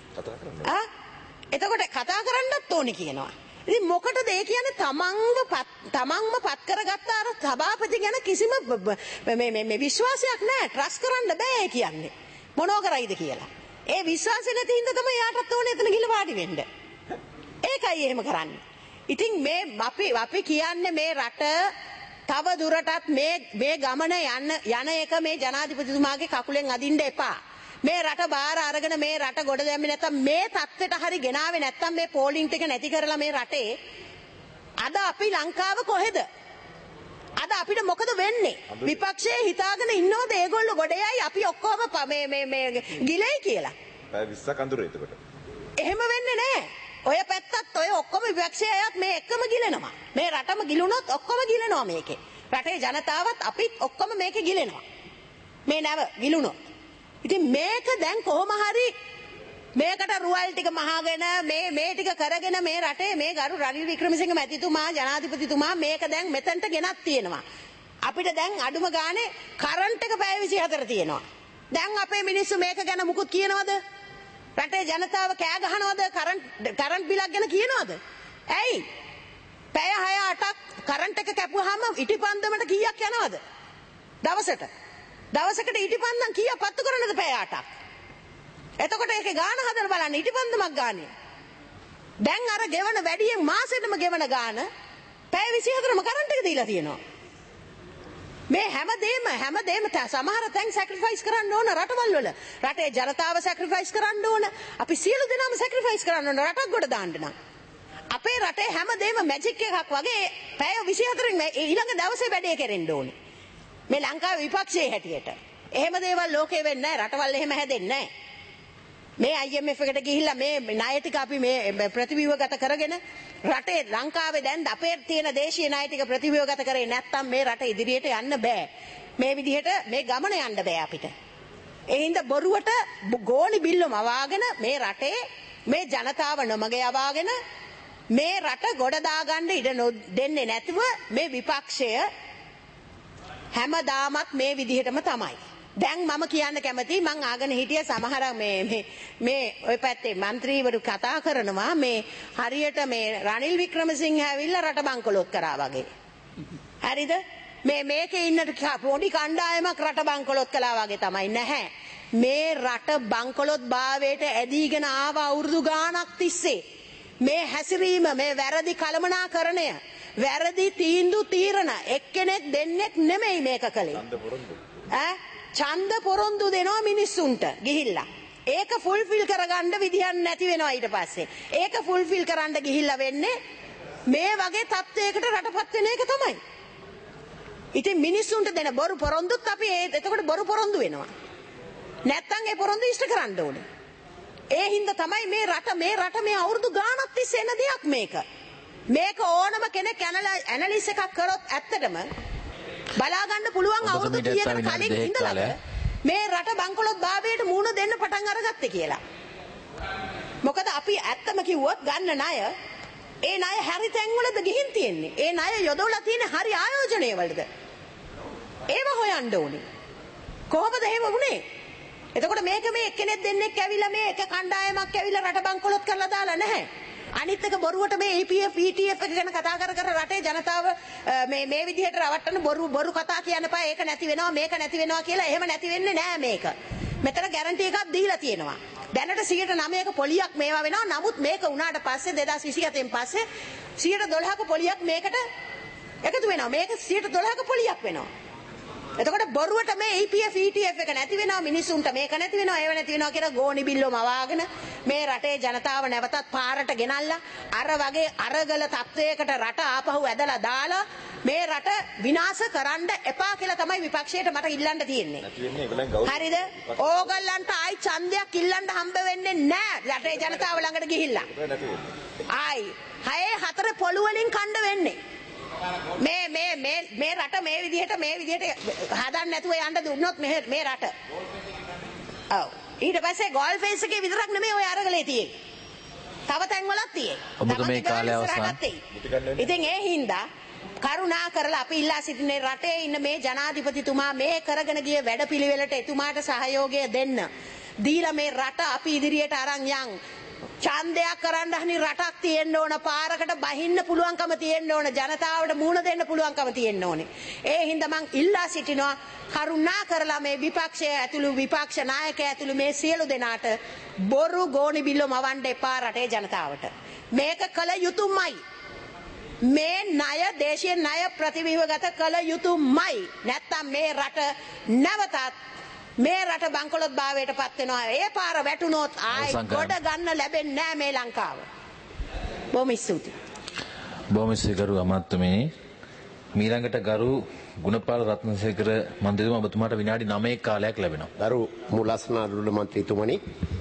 එතකොට කතා කරන්නත් ඕනේ කියනවා. ඉතින් මොකටද ඒ කියන්නේ තමන්ම පත් කරගත්ත අර සභාපති ගැන කිසිම මේ විශ්වාසයක් නැහැ. ට්‍රස්ට් කරන්න බෑ කියන්නේ. මොනෝ කරයිද කියලා. ඒ විශ්වාසය නැති හින්දා තමයි යාටත් ඕනේ එතන ගිහලා වාඩි වෙන්න. ඒකයි එහෙම කරන්නේ. ඉතින් මේ අපි කියන්නේ මේ රට තව දුරටත් මේ ගමන යන එක මේ ජනාධිපතිතුමාගේ කකුලෙන් අදින්න එපා. මේ රට බාර අරගෙන මේ රට ගොඩ දැම්මේ නැත්තම් මේ තත්ත්වයට හරි ගෙනාවේ නැත්තම් මේ පෝලිං ටික නැති කරලා මේ රටේ අද අපි ලංකාව කොහෙද? අද අපිට මොකද වෙන්නේ? විපක්ෂයේ හිතාගෙන ඉන්නවද ඒගොල්ලෝ ගොඩේයි අපි ඔක්කොම මේ ගිලෙයි කියලා? පැය 20ක් අඳුරේ එතකොට. එහෙම වෙන්නේ නැහැ. ඔය පැත්තත් ඔය ඔක්කොම විපක්ෂයේ අයත් මේ එක්කම ගිලෙනවා. මේ රටම ගිලුණොත් ඔක්කොම ගිලෙනවා මේකේ. රටේ ජනතාවත් අපිත් ඔක්කොම මේකේ ගිලෙනවා. මේ නැව ගිලුණොත්. ඉතින් මේක දැන් කොහොම හරි මේකට රුවල් ටික මහගෙන මේ ටික කරගෙන මේ රටේ මේ ගරු රනිල් වික්‍රමසිංහ මැතිතුමා ජනාධිපතිතුමා මේක දැන් මෙතනට ගෙනත් තියෙනවා. අපිට දැන් අඩුම ගානේ කරන්ට් එක පැය 24 තියෙනවා. දැන් අපේ මිනිස්සු මේක ගැන මුකුත් කියනවද? රටේ ජනතාව කෑ ගහනවද? කරන්ට් බිලක් ගැන කියනවද? ඇයි? පැය 6-8ක් කරන්ට් එක කැපුවාම ඉටිපන්දමට කීයක් යනවද? දවසට. දවසකට ඉටිපන්දම් කීයක් පත්තු කරනද පැය 8ක්? එතකොට ඒකේ ගාන හදලා බලන්න ඉටිපන්දමක් ගානේ. දැන් අර ගෙවන වැඩියෙන් මාසෙටම ගෙවන ගාන පැය 24ම කරන්ට් එක දීලා තියෙනවා. මේ හැමදේම සමහර තැන් සැක්‍රිෆයිස් කරන්න ඕන රටවල් වල. රටේ ජනතාව සැක්‍රිෆයිස් කරන්න ඕන. අපි සියලු දෙනාම සැක්‍රිෆයිස් කරන්න ඕන රටක් ගොඩ දාන්න නම්. අපේ රටේ හැමදේම මැජික් එකක් වගේ පැය 24න් ඊළඟ දවසේ වැඩේ කෙරෙන්න ඕනේ. මේ ලංකාවේ විපක්ෂයේ හැටියට. එහෙම දේවල් ලෝකේ වෙන්නේ නැහැ. රටවල් එහෙම හැදෙන්නේ නැහැ. මේ IMF එකට ගිහිල්ලා මේ ණය ටික අපි මේ ප්‍රතිව්‍යුහගත කරගෙන රටේ ලංකාවේ දැන් අපේ තියෙන දේශීය ණය ටික ප්‍රතිව්‍යුහගත කරේ නැත්නම් මේ රට ඉදිරියට යන්න බෑ. මේ විදිහට මේ ගමන යන්න බෑ අපිට. ඒ හින්දා බොරුවට ගෝලි බිල්ලම අවාගෙන මේ රටේ මේ ජනතාව නොමග යවාගෙන මේ රට ගොඩ දාගන්න ඉඩ දෙන්නේ නැතුව මේ විපක්ෂය හැමදාමත් මේ විදිහටම තමයි. දැන් මම කියන්න කැමති මං ආගෙන හිටිය සමහර මේ ඔය පැත්තේ മന്ത്രിවරු කතා කරනවා මේ හරියට මේ රනිල් වික්‍රමසිංහ ඇවිල්ලා රට බංකොලොත් කරා වගේ. හරිද? මේකේ ඉන්න පොඩි කණ්ඩායමක් රට බංකොලොත් කළා වගේ තමයි. නැහැ. මේ රට බංකොලොත් භාවයට ඇදීගෙන ආව අවුරුදු ගාණක් තිස්සේ මේ හැසිරීම මේ වැරදි කළමනාකරණය වැරදි තීන්දුව తీරන එක්කෙනෙක් දෙන්නෙක් නෙමෙයි මේක කළේ. ඡන්ද පොරොන්දු දෙනවා මිනිස්සුන්ට ගිහිල්ලා. ඒක ෆුල්ෆිල් කරගන්න විදියක් නැති වෙනවා ඊට පස්සේ. ඒක ෆුල්ෆිල් කරන්න ගිහිල්ලා වෙන්නේ මේ වගේ තත්ත්වයකට රටපත් වෙන එක තමයි. ඉතින් මිනිස්සුන්ට දෙන බොරු පොරොන්දුත් අපි එතකොට බොරු පොරොන්දු වෙනවා. නැත්තම් ඒ පොරොන්දු ඉෂ්ට කරන්න ඕනේ. ඒ හින්දා තමයි මේ රට මේ අවුරුදු ගාණක් තිස්සේ එන දෙයක් මේක. මේක ඕනම කෙනෙක් ඇනලිස් එකක් කරොත් ඇත්තටම බලා ගන්න පුළුවන් අවුරුදු 30කට කලින් ඉඳලා මේ රට බංකොලොත් භාවයට මූණ දෙන්න පටන් අරගත්තේ කියලා. මොකද අපි ඇත්තම කිව්වොත් ගන්න ණය ඒ ණය හරි තැන්වලද ගිහින් තියෙන්නේ. ඒ ණය යොදවලා තියෙන්නේ හරි ආයෝජනය වලද? ඒව හොයන්න ඕනේ. කොහොමද එහෙම වුනේ? එතකොට මේක මේ එක්කෙනෙක් දෙන්නෙක් ඇවිල්ලා මේ එක කණ්ඩායමක් ඇවිල්ලා රට බංකොලොත් කරලා දාලා නැහැ. අනිත් එක බොරුවට මේ EPF ETF එක ගැන කතා කර රටේ ජනතාව මේ විදිහට රවට්ටන බොරු කතා කියන්න එපා. ඒක නැති වෙනවා මේක නැති වෙනවා කියලා. එහෙම නැති වෙන්නේ නෑ මේක. මෙතන ගැරන්ටි එකක් දීලා තියෙනවා. දැනට 9%ක පොලියක් මේවා වෙනවා. නමුත් මේක උනාට පස්සේ 2027න් පස්සේ 12%ක පොලියක් මේකට එකතු වෙනවා. මේක 12%ක පොලියක් වෙනවා. එතකොට බොරුවට මේ EPF ETF එක නැති වෙනවා මිනිස්සුන්ට මේක නැති වෙනවා ඒව නැති වෙනවා කියලා ගෝනි බිල්ලම අවාගෙන මේ රටේ ජනතාව නැවතත් පාරට ගෙනල්ලා අර වගේ අරගල තත්වයකට රට ආපහු ඇදලා දාලා මේ රට විනාශ කරන්න එපා කියලා තමයි විපක්ෂයට මට ඉල්ලන්න තියෙන්නේ. හරිද? ඕගොල්ලන්ට ආයි ඡන්දයක් ඉල්ලන්න හම්බ වෙන්නේ නැහැ රටේ ජනතාව ළඟට ගිහිල්ලා. ආයි 6-4 පොළු වලින් කණ්ඩ වෙන්නේ. මේ රට මේ විදිහට හදන්න නැතුව යන්න දුන්නොත් මේ රට. ඔව්. ඊට පස්සේ ගෝල් ෆේස් එකේ විතරක් නෙමෙයි ඔය අරගලේ තියෙන්නේ. තව තැන්වලත් තියෙන්නේ. ඔබතුමේ කාලය අවසන්. ඉතින් ඒ හින්දා කරුණා කරලා අපි ඉල්ලා සිටින්නේ රටේ ඉන්න මේ ජනාධිපතිතුමා මේ කරගෙන ගිය වැඩපිළිවෙලට එතුමාට සහයෝගය දෙන්න. දීලා මේ රට අපි ඉදිරියට අරන් යන්. ඡන්දයක් කරන්න හනි රටක් තියෙන්න ඕන. පාරකට බහින්න පුළුවන්කම තියෙන්න ඕන. ජනතාවට මුහුණ දෙන්න පුළුවන්කම තියෙන්න ඕනේ. ඒ හින්දා මං ඉල්ලා සිටිනවා කරුණා කරලා මේ විපක්ෂය ඇතුළු විපක්ෂ නායකය ඇතුළු මේ සියලු දෙනාට බොරු ගෝනි බිල්ල මවන්න එපා රටේ ජනතාවට. මේක කළ යුතුමයි. මේ ණය දේශීය ණය ප්‍රතිව්‍යුහගත කළ යුතුමයි. නැත්තම් මේ රට නැවතත් මේ රට බංකොලොත් භාවයට පත් වෙනවා. ඒ පාර වැටුනොත් ආයි ගොඩ ගන්න ලැබෙන්නේ නැහැ මේ ලංකාව. බොහොම ස්තුතියි. බොහොම ස්තුතියි ගරු අමාත්‍යමේ. මීළඟට ගරු ගුණපාල රත්නසේකර මන්ත්‍රීතුමා ඔබතුමාට විනාඩි 9ක කාලයක් ලැබෙනවා. ගරු මුලස්න අනුර මන්ත්‍රීතුමනි,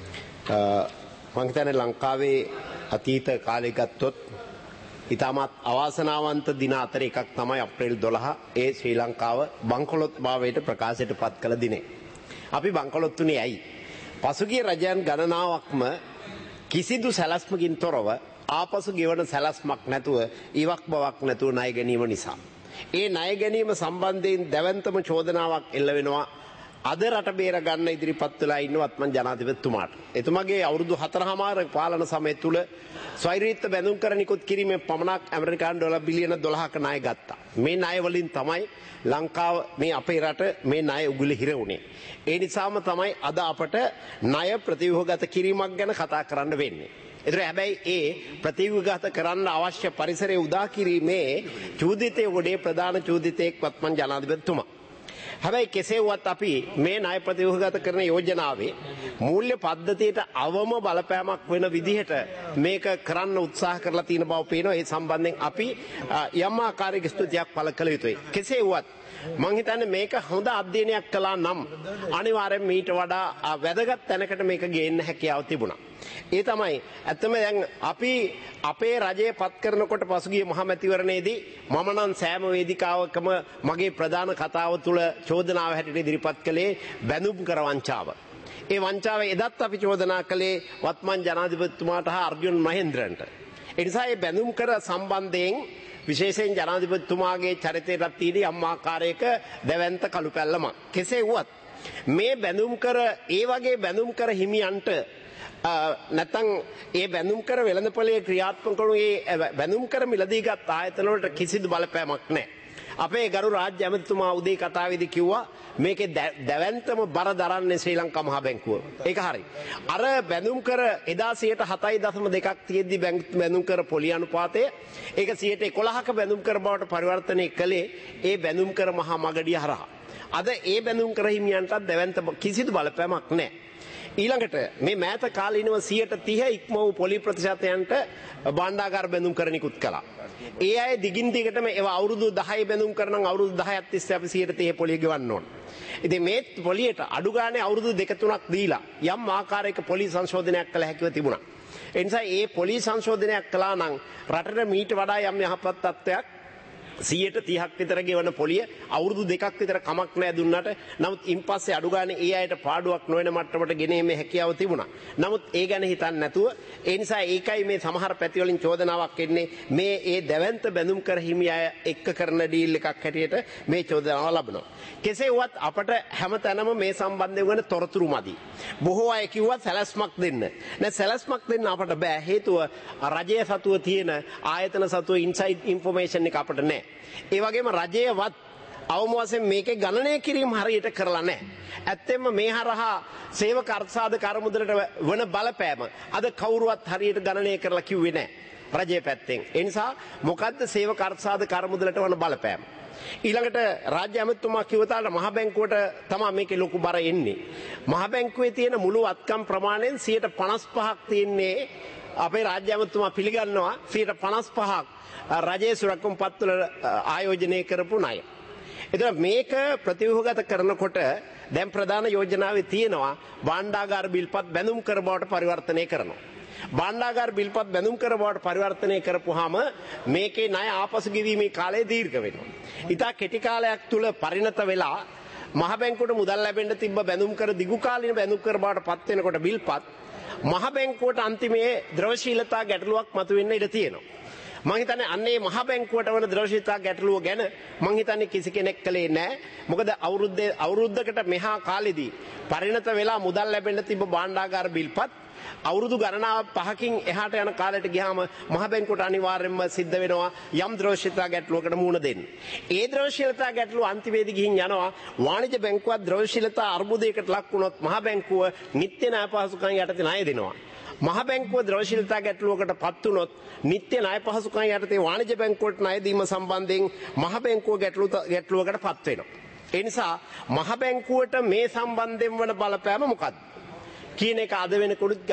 මම හිතන්නේ ලංකාවේ අතීත කාලේ ගත්තොත් ඉතාමත් අවාසනාවන්ත දින අතර එකක් තමයි අප්‍රේල් 12 ඒ ශ්‍රී ලංකාව බංකොලොත් භාවයට ප්‍රකාශයට පත් කළ දිනේ. අපි බංකොලොත් වුණේ ඇයි? පසුගිය රජයන් ගණනාවක්ම කිසිදු සැලැස්මකින් තොරව ආපසු ගෙවන සැලැස්මක් නැතුව ඉවක් බවක් නැතුව ණය ගැනීම නිසා. ඒ ණය ගැනීම සම්බන්ධයෙන් දැවැන්තම චෝදනාවක් එල්ල වෙනවා අද රට බේර ගන්න ඉදිරිපත් වෙලා ඉන්න වත්මන් ජනාධිපතිතුමාට. එතුමාගේ අවුරුදු 4.5 පාලන සමය තුල ස්වෛරීත්ව බැඳුම් කර නිකුත් කිරීමේ පමණක් ඇමරිකානු ඩොලර් බිලියන 12ක ණය ගත්තා. මේ ණය වලින් තමයි ලංකාව මේ අපේ රට මේ ණය උගුල හිර වුණේ. ඒ නිසාම තමයි අද අපට ණය ප්‍රතිව්‍යුහගත කිරීමක් ගැන කතා කරන්න වෙන්නේ. ඒතර හැබැයි ඒ ප්‍රතිව්‍යුහගත කරන්න අවශ්‍ය පරිසරය උදා කිරීමේ චූදිතයේ ගොඩේ ප්‍රධාන චූදිතයෙක් වත්මන් ජනාධිපතිතුමා. හැබැයි කෙසේ වුවත් අපි මේ ණය ප්‍රතිව්‍යුහගත කරන යෝජනාවේ මූල්‍ය පද්ධතියට අවම බලපෑමක් වෙන විදිහට මේක කරන්න උත්සාහ කරලා තියෙන බව පේනවා. ඒ සම්බන්ධයෙන් අපි යම් ආකාරයක ස්තුතියක් පළ කළ යුතුයි. කෙසේ වුවත් මම හිතන්නේ මේක හොඳ අධ්‍යයනයක් කළා නම් අනිවාර්යෙන් මීට වඩා වැදගත් තැනකට මේක ගේන්න හැකියාව තිබුණා. ඒ තමයි ඇත්තම දැන් අපි අපේ රජය පත් කරනකොට පසුගිය මහමැතිවරණයේදී මම නම් සෑම වේදිකාවකම මගේ ප්‍රධාන කතාව තුළ චෝදනාව හැටියට ඉදිරිපත් කළේ බැඳුම් කර වංචාව. ඒ වංචාව එදත් අපි චෝදනා කළේ වත්මන් ජනාධිපතිතුමාට හා අර්ජුන් මහේන්ද්‍රන්ට. ඒ නිසා මේ බැඳුම් කර සම්බන්ධයෙන් විශේෂයෙන් ජනාධිපතිතුමාගේ චරිතයටත් තියෙන යම් ආකාරයක දැවැන්ත කළු පැල්ලමක්. කෙසේ වුවත් මේ බැඳුම් කර ඒ වගේ බැඳුම් කර හිමියන්ට නැත්නම් ඒ බැඳුම් කර වෙළඳපොලේ ක්‍රියාත්මක වුණු ඒ බැඳුම් කර මිලදීගත් ආයතන වලට කිසිදු බලපෑමක් නැහැ. අපේ ගරු රාජ්‍ය ඇමතිතුමා උදේ කතාවේදී කිව්වා මේකේ දැවැන්තම බර දරන්නේ ශ්‍රී ලංකා මහ බැංකුව. ඒක හරි. අර බැඳුම් කර එදා 7.2ක් තියෙද්දි බැඳුම් කර පොලි අනුපාතය ඒක 11ක බැඳුම් කර බවට පරිවර්තනය කළේ ඒ බැඳුම් කර මහා මගඩිය හරහා. අද ඒ බැඳුම් කර හිමියන්ට දැවැන්ත කිසිදු බලපෑමක් නැහැ. ඊළඟට මේ මෑත කාලීනව 30 ඉක්ම වූ පොලි ප්‍රතිශතයන්ට භාණ්ඩාගාර බැඳුම් කර නිකුත් කළා. ඒ අය දිගින් දිගටම ඒවා අවුරුදු 10 බැඳුම් කරනම් අවුරුදු 10ක් තිස්සේ අපි 130 පොලිය ගෙවන්න ඕන. ඉතින් මේ පොලියට අඩු ගානේ අවුරුදු 2-3ක් දීලා යම් ආකාරයක පොලි සංශෝධනයක් කළ හැකිව තිබුණා. ඒ නිසා මේ පොලි සංශෝධනයක් කළා නම් රටට මීට වඩා යම් යහපත් තත්ත්වයක් 130ක් විතර ගෙවන පොලිය අවුරුදු 2ක් විතර කමක් නැහැ දුන්නට. නමුත් ඉන්පස්සේ අඩු ගානේ ඒ අයට පාඩුවක් නොවන මට්ටමට ගෙනීමේ හැකියාව තිබුණා. නමුත් ඒ ගැන හිතන්නේ නැතුව ඒ නිසා ඒකයි මේ සමහර පැතිවලින් චෝදනාවක් එන්නේ මේ ඒ දැවැන්ත බැඳුම් කර හිමි අය එක්ක කරන ඩීල් එකක් හැටියට මේ චෝදනාව ලබනවා. කෙසේ වුවත් අපට හැමතැනම මේ සම්බන්ධයෙන් වෙන තොරතුරු මදි. බොහෝ අය කිව්වා සැලැස්මක් දෙන්න. නෑ සැලැස්මක් දෙන්න අපට බෑ. හේතුව රජය සතුව තියෙන ආයතන සතුව ඉන්සයිඩ් ඉන්ෆර්මේෂන් එක අපට නෑ. ඒ වගේම රජයවත් අවම වශයෙන් මේකේ ගණනය කිරීම හරියට කරලා නැහැ. ඇත්තෙන්ම මේ හරහා සේවක අර්ථසාධක අරමුදලට වන බලපෑම අද කවුරුවත් හරියට ගණනය කරලා කිව්වේ නැහැ රජයේ පැත්තෙන්. ඒ නිසා මොකද්ද සේවක අර්ථසාධක අරමුදලට වන බලපෑම? ඊළඟට රාජ්‍ය ඇමතිතුමා කිව්වතාවට මහ බැංකුවට තමයි මේකේ ලොකු බර එන්නේ. මහ බැංකුවේ තියෙන මුළු වත්කම් ප්‍රමාණයෙන් 55ක් තියෙන්නේ අපේ රාජ්‍ය ඇමතිතුමා පිළිගන්නවා 55ක් රජයේ සුරක්කම් පත්වල ආයෝජනය කරපු ණය. එතකොට මේක ප්‍රතිව්‍යුහගත කරනකොට දැන් ප්‍රධාන යෝජනාවේ තියෙනවා භාණ්ඩාගාර බිල්පත් බැඳුම් කර බවට පරිවර්තනය කරනවා. භාණ්ඩාගාර බිල්පත් බැඳුම් කර බවට පරිවර්තනය කරපුවාම මේකේ ණය ආපසු ගෙවීමේ කාලය දීර්ඝ වෙනවා. ඉතා කෙටි කාලයක් තුල පරිණත වෙලා මහ බැංකුවට මුදල් ලැබෙන්න තිබ්බ බැඳුම් කර දිගු කාලීන බැඳුම් කර බවට පත් වෙනකොට බිල්පත් මහ බැංකුවට අන්තිමේ ද්‍රවශීලතා ගැටලුවක් මතුවෙන්න ඉඩ තියෙනවා. මම හිතන්නේ අන්නේ මහ බැංකුවට වන ද්‍රවශීලතා ගැටලුව ගැන මම හිතන්නේ කිසි කෙනෙක් කලේ නැහැ. මොකද අවුරුද්දකට මෙහා කාලෙදී පරිණත වෙලා මුදල් ලැබෙන්න තිබ්බ භාණ්ඩාගාර බිල්පත් අවුරුදු ගණනාවක් 5කින් එහාට යන කාලයට ගියාම මහ බැංකුවට අනිවාර්යයෙන්ම සිද්ධ වෙනවා යම් ද්‍රවශීලතා ගැටලුවකට මුහුණ දෙන්න. ඒ ද්‍රවශීලතා ගැටලුව අන්තිමේදී ගිහින් යනවා වාණිජ බැංකුවක් ද්‍රවශීලතා අර්බුදයකට ලක් වුණොත් මහ බැංකුව නිත්‍ය ණය පහසුකම් යටතේ ණය දෙනවා. මහ බැංකුව ද්‍රවශීලතා ගැටලුවකට පත් වුණොත් නිත්‍ය ණය පහසුකම් යටතේ වාණිජ බැංකුවට ණය දීම සම්බන්ධයෙන් මහ බැංකුව ගැටලුවකට පත් වෙනවා. ඒ නිසා මහ බැංකුවට මේ සම්බන්ධයෙන් වන බලපෑම මොකක්ද කියන එක අද වෙනකොට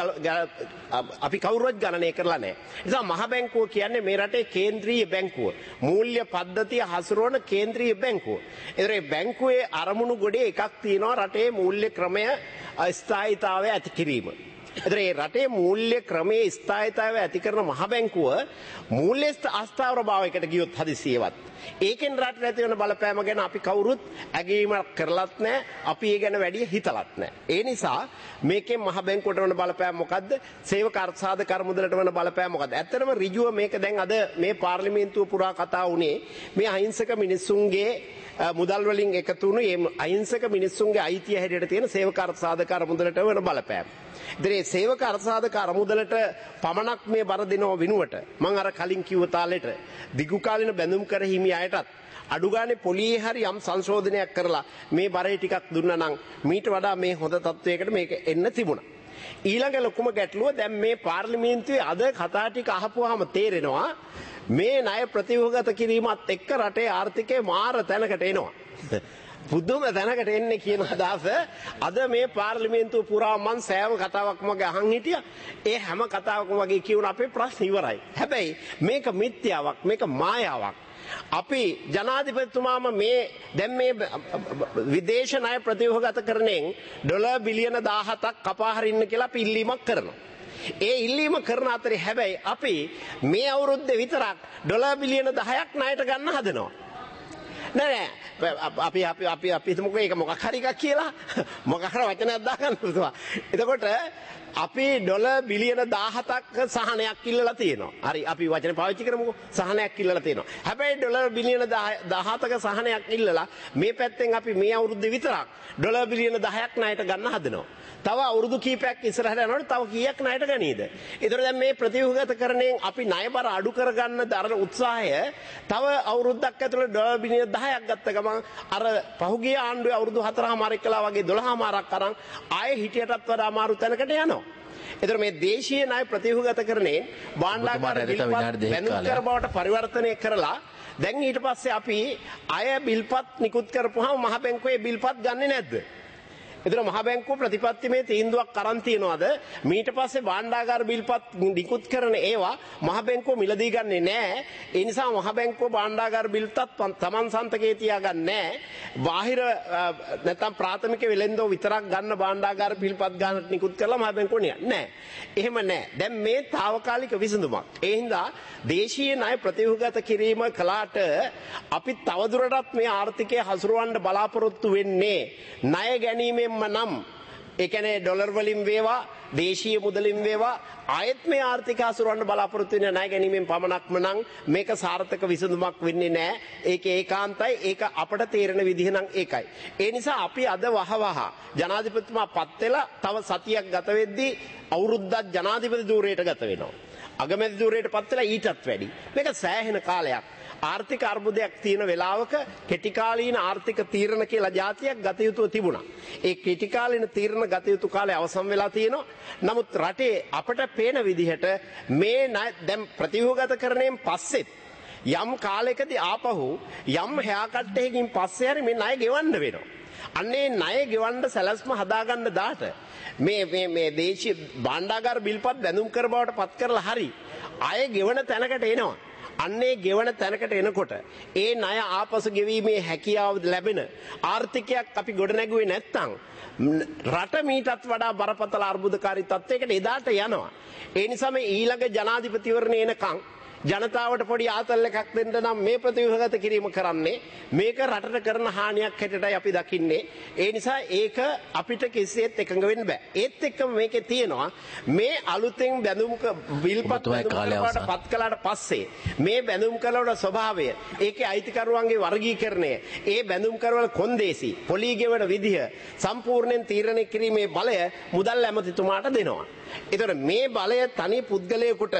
අපි කවුරුවත් ගණනය කරලා නැහැ. ඒ නිසා මහ බැංකුව කියන්නේ මේ රටේ කේන්ද්‍රීය බැංකුව. මූල්‍ය පද්ධතිය හසුරවන කේන්ද්‍රීය බැංකුව. ඒතර මේ බැංකුවේ අරමුණු ගොඩේ එකක් තියෙනවා රටේ මූල්‍ය ක්‍රමය ස්ථායීතාවය ඇති කිරීම. ඒතර මේ රටේ මූල්‍ය ක්‍රමයේ ස්ථායීතාවය ඇති කරන මහ බැංකුව මූල්‍ය අස්ථාවර භාවයකට ගියොත් හදිසියෙවත් ඒකෙන් රට ඇති වෙන බලපෑම ගැන අපි කවුරුත් ඇගීමක් කරලත් නැහැ. අපි ඒ ගැන වැඩි හිතලත් නැහැ. ඒ නිසා මේකෙන් මහ බැංකුවට වන බලපෑම මොකද්ද? සේවක අර්ථසාධක කරමුදලට වන බලපෑම මොකද්ද? ඇත්තටම ඍජුව මේක දැන් අද මේ පාර්ලිමේන්තුව පුරා කතා වුණේ මේ අහිංසක මිනිස්සුන්ගේ මුදල් වලින් එකතු වුණු මේ අහිංසක මිනිස්සුන්ගේ අයිතිය හැටියට තියෙන සේවක අර්ථසාධක කරමුදලට වන බලපෑම. ඉතින් සේවක අර්ථසාධක කරමුදලට පමණක් මේ බර දෙනව වෙනුවට මම අර කලින් කිව්ව තාලෙට දිගු කාලින බැඳුම් කර හිමි අයටත් අඩු ගානේ පොලියේ හරි යම් සංශෝධනයක් කරලා මේ බරේ ටිකක් දුන්නා නම් මීට වඩා මේ හොඳ තත්වයකට මේක එන්න තිබුණා. ඊළඟ ලොකුම ගැටලුව දැන් මේ පාර්ලිමේන්තුවේ අද කතා ටික අහපුවාම තේරෙනවා මේ ණය ප්‍රතිව්‍යුහගත කිරීමත් එක්ක රටේ ආර්ථිකය මාර තැනකට එනවා. පුදුම තැනකට එන්නේ කියන අදහස අද මේ පාර්ලිමේන්තුව පුරා මං සෑම කතාවක්ම අහන් හිටියා. ඒ හැම කතාවකම වගේ කියුණ අපේ ප්‍රශ්න ඉවරයි. හැබැයි මේක මිත්‍යාවක්, මේක මායාවක්. අපි ජනාධිපතිතුමාම මේ දැන් මේ විදේශ ණය ප්‍රතිව්‍යුහගත කරණයෙන් ඩොලර් බිලියන 17ක් කපා හරින්න කියලා අපි ඉල්ලීමක් කරනවා. ඒ ඉල්ලීම කරන අතරේ හැබැයි අපි මේ අවුරුද්දේ විතරක් ඩොලර් බිලියන 10ක් ණයට ගන්න හදනවා. නෑ අපි හිතමුකෝ ඒක මොකක් හරි එකක් කියලා මොකක් හරි වචනයක් දාගන්න පුළුවන්. එතකොට අපි ඩොලර් බිලියන 17ක් සහනයක් ඉල්ලලා තියෙනවා. හරි අපි වචනේ පාවිච්චි කරමුකෝ. සහනයක් ඉල්ලලා තියෙනවා. හැබැයි ඩොලර් බිලියන 17ක සහනයක් ඉල්ලලා මේ පැත්තෙන් අපි මේ අවුරුද්දේ විතරක් ඩොලර් බිලියන 10ක් ණයට ගන්න හදනවා. තව අවුරුදු කීපයක් ඉස්සරහට යනකොට තව කීයක් ණයට ගනීද? ඒතර දැන් මේ ප්‍රතිව්‍යුහගත කරණයෙන් අපි ණය බර අඩු කරගන්න දරන උත්සාහය තව අවුරුද්දක් ඇතුළත ඩොලර් බිලියන 10ක් ගත්ත ගමන් අර පහුගිය ආණ්ඩුවේ අවුරුදු 4මාරක් කළා වගේ 12මාරක් අරන් ආයේ හිටියටත් වඩා අමාරු තැනකට යනවා. ඒතර මේ දේශීය ණය ප්‍රතිව්‍යුහගත කරණයෙන් භාණ්ඩාගාර බැඳුම් කර බවට පරිවර්තනය කරලා දැන් ඊට පස්සේ අපි අය බිල්පත් නිකුත් කරපුවාම මහ බැංකුවේ බිල්පත් ගන්නෙ නැද්ද? එතන මහ බැංකුව ප්‍රතිපත්තිමේ තීන්දුවක් අරන් තියනවාද ඊට පස්සේ භාණ්ඩාගාර බිල්පත් නිකුත් කරන ඒවා මහ බැංකුව මිලදී ගන්නෙ නැහැ. ඒ නිසා මහ බැංකුව භාණ්ඩාගාර බිල්පත් තමන් සන්තකේ තියාගන්නේ නැහැ. බාහිර නැත්නම් ප්‍රාථමික වෙළෙන්දෝ විතරක් ගන්න භාණ්ඩාගාර බිල්පත් ගන්නට නිකුත් කරලා මහ බැංකුව නෑ. එහෙම නෑ. දැන් මේ తాවකාලික විසඳුමක්. ඒ හින්දා දේශීය ණය ප්‍රතිව්‍යුහගත කිරීම කලාට අපි තවදුරටත් මේ ආර්ථිකය හසුරවන්න බලාපොරොත්තු වෙන්නේ ණය ගැනීමෙන්ම නම් ඒ කියන්නේ ඩොලර් වලින් වේවා දේශීය මුදලින් වේවා ආයෙත් මේ ආර්ථික හසුරවන්න බලාපොරොත්තු වෙන ණය ගැනීමෙන් පමණක්ම නම් මේක සාර්ථක විසඳුමක් වෙන්නේ නැහැ. ඒක ඒකාන්තයි. ඒක අපට තේරෙන විදිහ නම් ඒකයි. ඒ නිසා අපි අද වහවහ ජනාධිපතිතුමා පත් වෙලා තව සතියක් ගත වෙද්දී අවුරුද්දක් ජනාධිපති ධූරයට ගත වෙනවා. අගමැති ධූරයට පත් වෙලා ඊටත් වැඩි. මේක සෑහෙන කාලයක්. ආර්ථික අර්බුදයක් තියෙන වෙලාවක කෙටිකාලීන ආර්ථික තීරණ කියලා જાතියක් ගත යුතුව තිබුණා. ඒ කෙටිකාලීන තීරණ ගත යුතු කාලය අවසන් වෙලා තියෙනවා. නමුත් රටේ අපට පේන විදිහට මේ දැන් ප්‍රතිව්‍යුහගත කරණයෙන් පස්සෙත් යම් කාලයකදී ආපහු යම් හෑකට් එකකින් පස්සේ හරි මේ ණය ගෙවන්න වෙනවා. අන්නේ ණය ගෙවන්න සැලැස්ම හදාගන්න දාට මේ දේශීය භාණ්ඩාගාර බිල්පත් බැඳුම් කර බවට පත් කරලා හරි අය ගෙවන තැනකට එනවා. අන්නේ ගෙවන තැනකට එනකොට ඒ ණය ආපසු ගෙවීමේ හැකියාව ලැබෙන ආර්ථිකයක් අපි ගොඩනැගුවේ නැත්නම් රට මීටත් වඩා බරපතල අර්බුදකාරී තත්යකට එදාට යනවා. ඒ නිසා මේ ඊළඟ ජනාධිපතිවරණය එනකන් ජනතාවට පොඩි ආතල් එකක් දෙන්න නම් මේ ප්‍රතිව්‍යුහගත කිරීම කරන්නේ මේක රටට කරන හානියක් හැටියටයි අපි දකින්නේ. ඒ නිසා ඒක අපිට කිසිසේත් එකඟ වෙන්න බෑ. ඒත් එක්කම මේකේ තියෙනවා මේ අලුතෙන් බැඳුම් බිල්පත් පත් කළාට පස්සේ මේ බැඳුම් කළවල ස්වභාවය, ඒකේ අයිතිකරුවන්ගේ වර්ගීකරණය, ඒ බැඳුම් කරවල කොන්දේසි, පොලී ගෙවන විදිහ සම්පූර්ණයෙන් තීරණය කිරීමේ බලය මුදල් ඇමතිතුමාට දෙනවා. ඒතර මේ බලය තනි පුද්ගලයෙකුට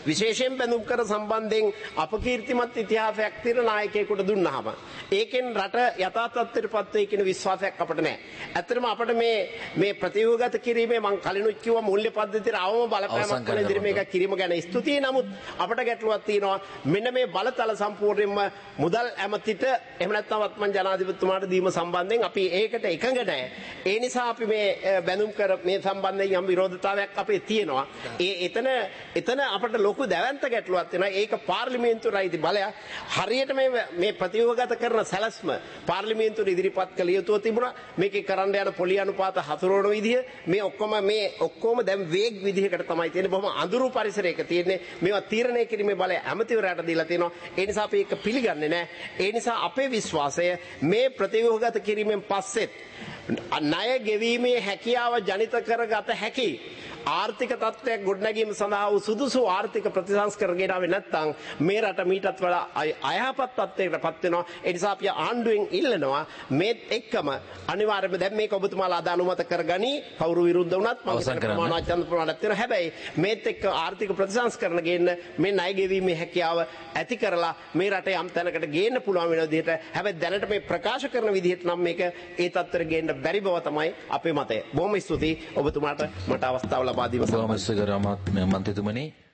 විශේෂයෙන් බැඳුම් කර සම්බන්ධයෙන් අපකීර්තිමත් ඉතිහාසයක් තියෙන නායකයෙකුට දුන්නාම ඒකෙන් රට යථා තත්ත්වයටපත් වෙයි කියන විශ්වාසයක් අපිට නැහැ. ඇත්තටම අපිට මේ ප්‍රතිව්‍යුහගත කිරීමේ මම කලිනුත් කිව්වා මූල්‍ය පද්ධතියට අවම බලපෑමක් කරන ඉදිරි මේක කිරීම ගැන ස්තුතියි. නමුත් අපිට ගැටලුවක් තියෙනවා. මෙන්න මේ බලතල සම්පූර්ණයෙන්ම මුදල් ඇමතිට එහෙම නැත්නම් වත්මන් ජනාධිපතිතුමාට දීම සම්බන්ධයෙන් අපි ඒකට එකඟ නැහැ. ඒ නිසා අපි මේ බැඳුම් කර මේ සම්බන්ධයෙන් යම් විරෝධතාවයක් අපේ තියෙනවා. එතන අපිට ලොකු දැවැන්ත ගැටලුවක් තියෙනවා. ඒක පාර්ලිමේන්තුවේ අයිති බලයක්. හරියට මේ ප්‍රතිව්‍යුහගත කරන සැලැස්ම පාර්ලිමේන්තුවේ ඉදිරිපත් කළ යුතුව තිබුණා. මේකේ කරන්න යන පොලි අනුපාත හසුරවන විදිය මේ ඔක්කොම දැන් වේග් විදිහකට තමයි තියෙන්නේ. බොහොම අඳුරු පරිසරයක තියෙන්නේ. මේවා තීරණය කිරීමේ බලය ඇමතිවරයාට දීලා තියෙනවා. ඒ නිසා අපි ඒක පිළිගන්නේ නැහැ. ඒ නිසා අපේ විශ්වාසය මේ ප්‍රතිව්‍යුහගත කිරීමෙන් පස්සෙත් ණය ගෙවීමේ හැකියාව ජනිත කරගත හැකි ආර්ථික තත්ත්වයක් ගොඩනැගීම සඳහා වූ සුදුසු ආර්ථික ප්‍රතිසංස්කරණ ගෙනාවේ නැත්නම් මේ රට මීටත් වඩා අයහපත් තත්ත්වයකටපත් වෙනවා. ඒ නිසා අපි ආණ්ඩුවෙන් ඉල්ලනවා මේත් එක්කම අනිවාර්යයෙන්ම දැන් මේක ඔබතුමාලා අද අනුමත කරගනි. කවුරු විරුද්ධ වුණත් මම හිතන්නේ ප්‍රමාණවත් ප්‍රමාණයක් තියෙනවා. හැබැයි මේත් එක්ක ආර්ථික ප්‍රතිසංස්කරණ ගේන්න මේ ණය ගෙවීමේ හැකියාව ඇති කරලා මේ රට යම් තැනකට ගේන්න පුළුවන් වෙන විදිහට. හැබැයි දැනට මේ ප්‍රකාශ කරන විදිහට නම් මේක ඒ තත්ත්වෙට ගේන්න බැරි බව තමයි අපේ මතය. බොහොම ස්තුතියි ඔබතුමාට මට අවස්ථාව ලබා දීම බොහොම ස්තුතියි මන්ත්‍රීතුමනි.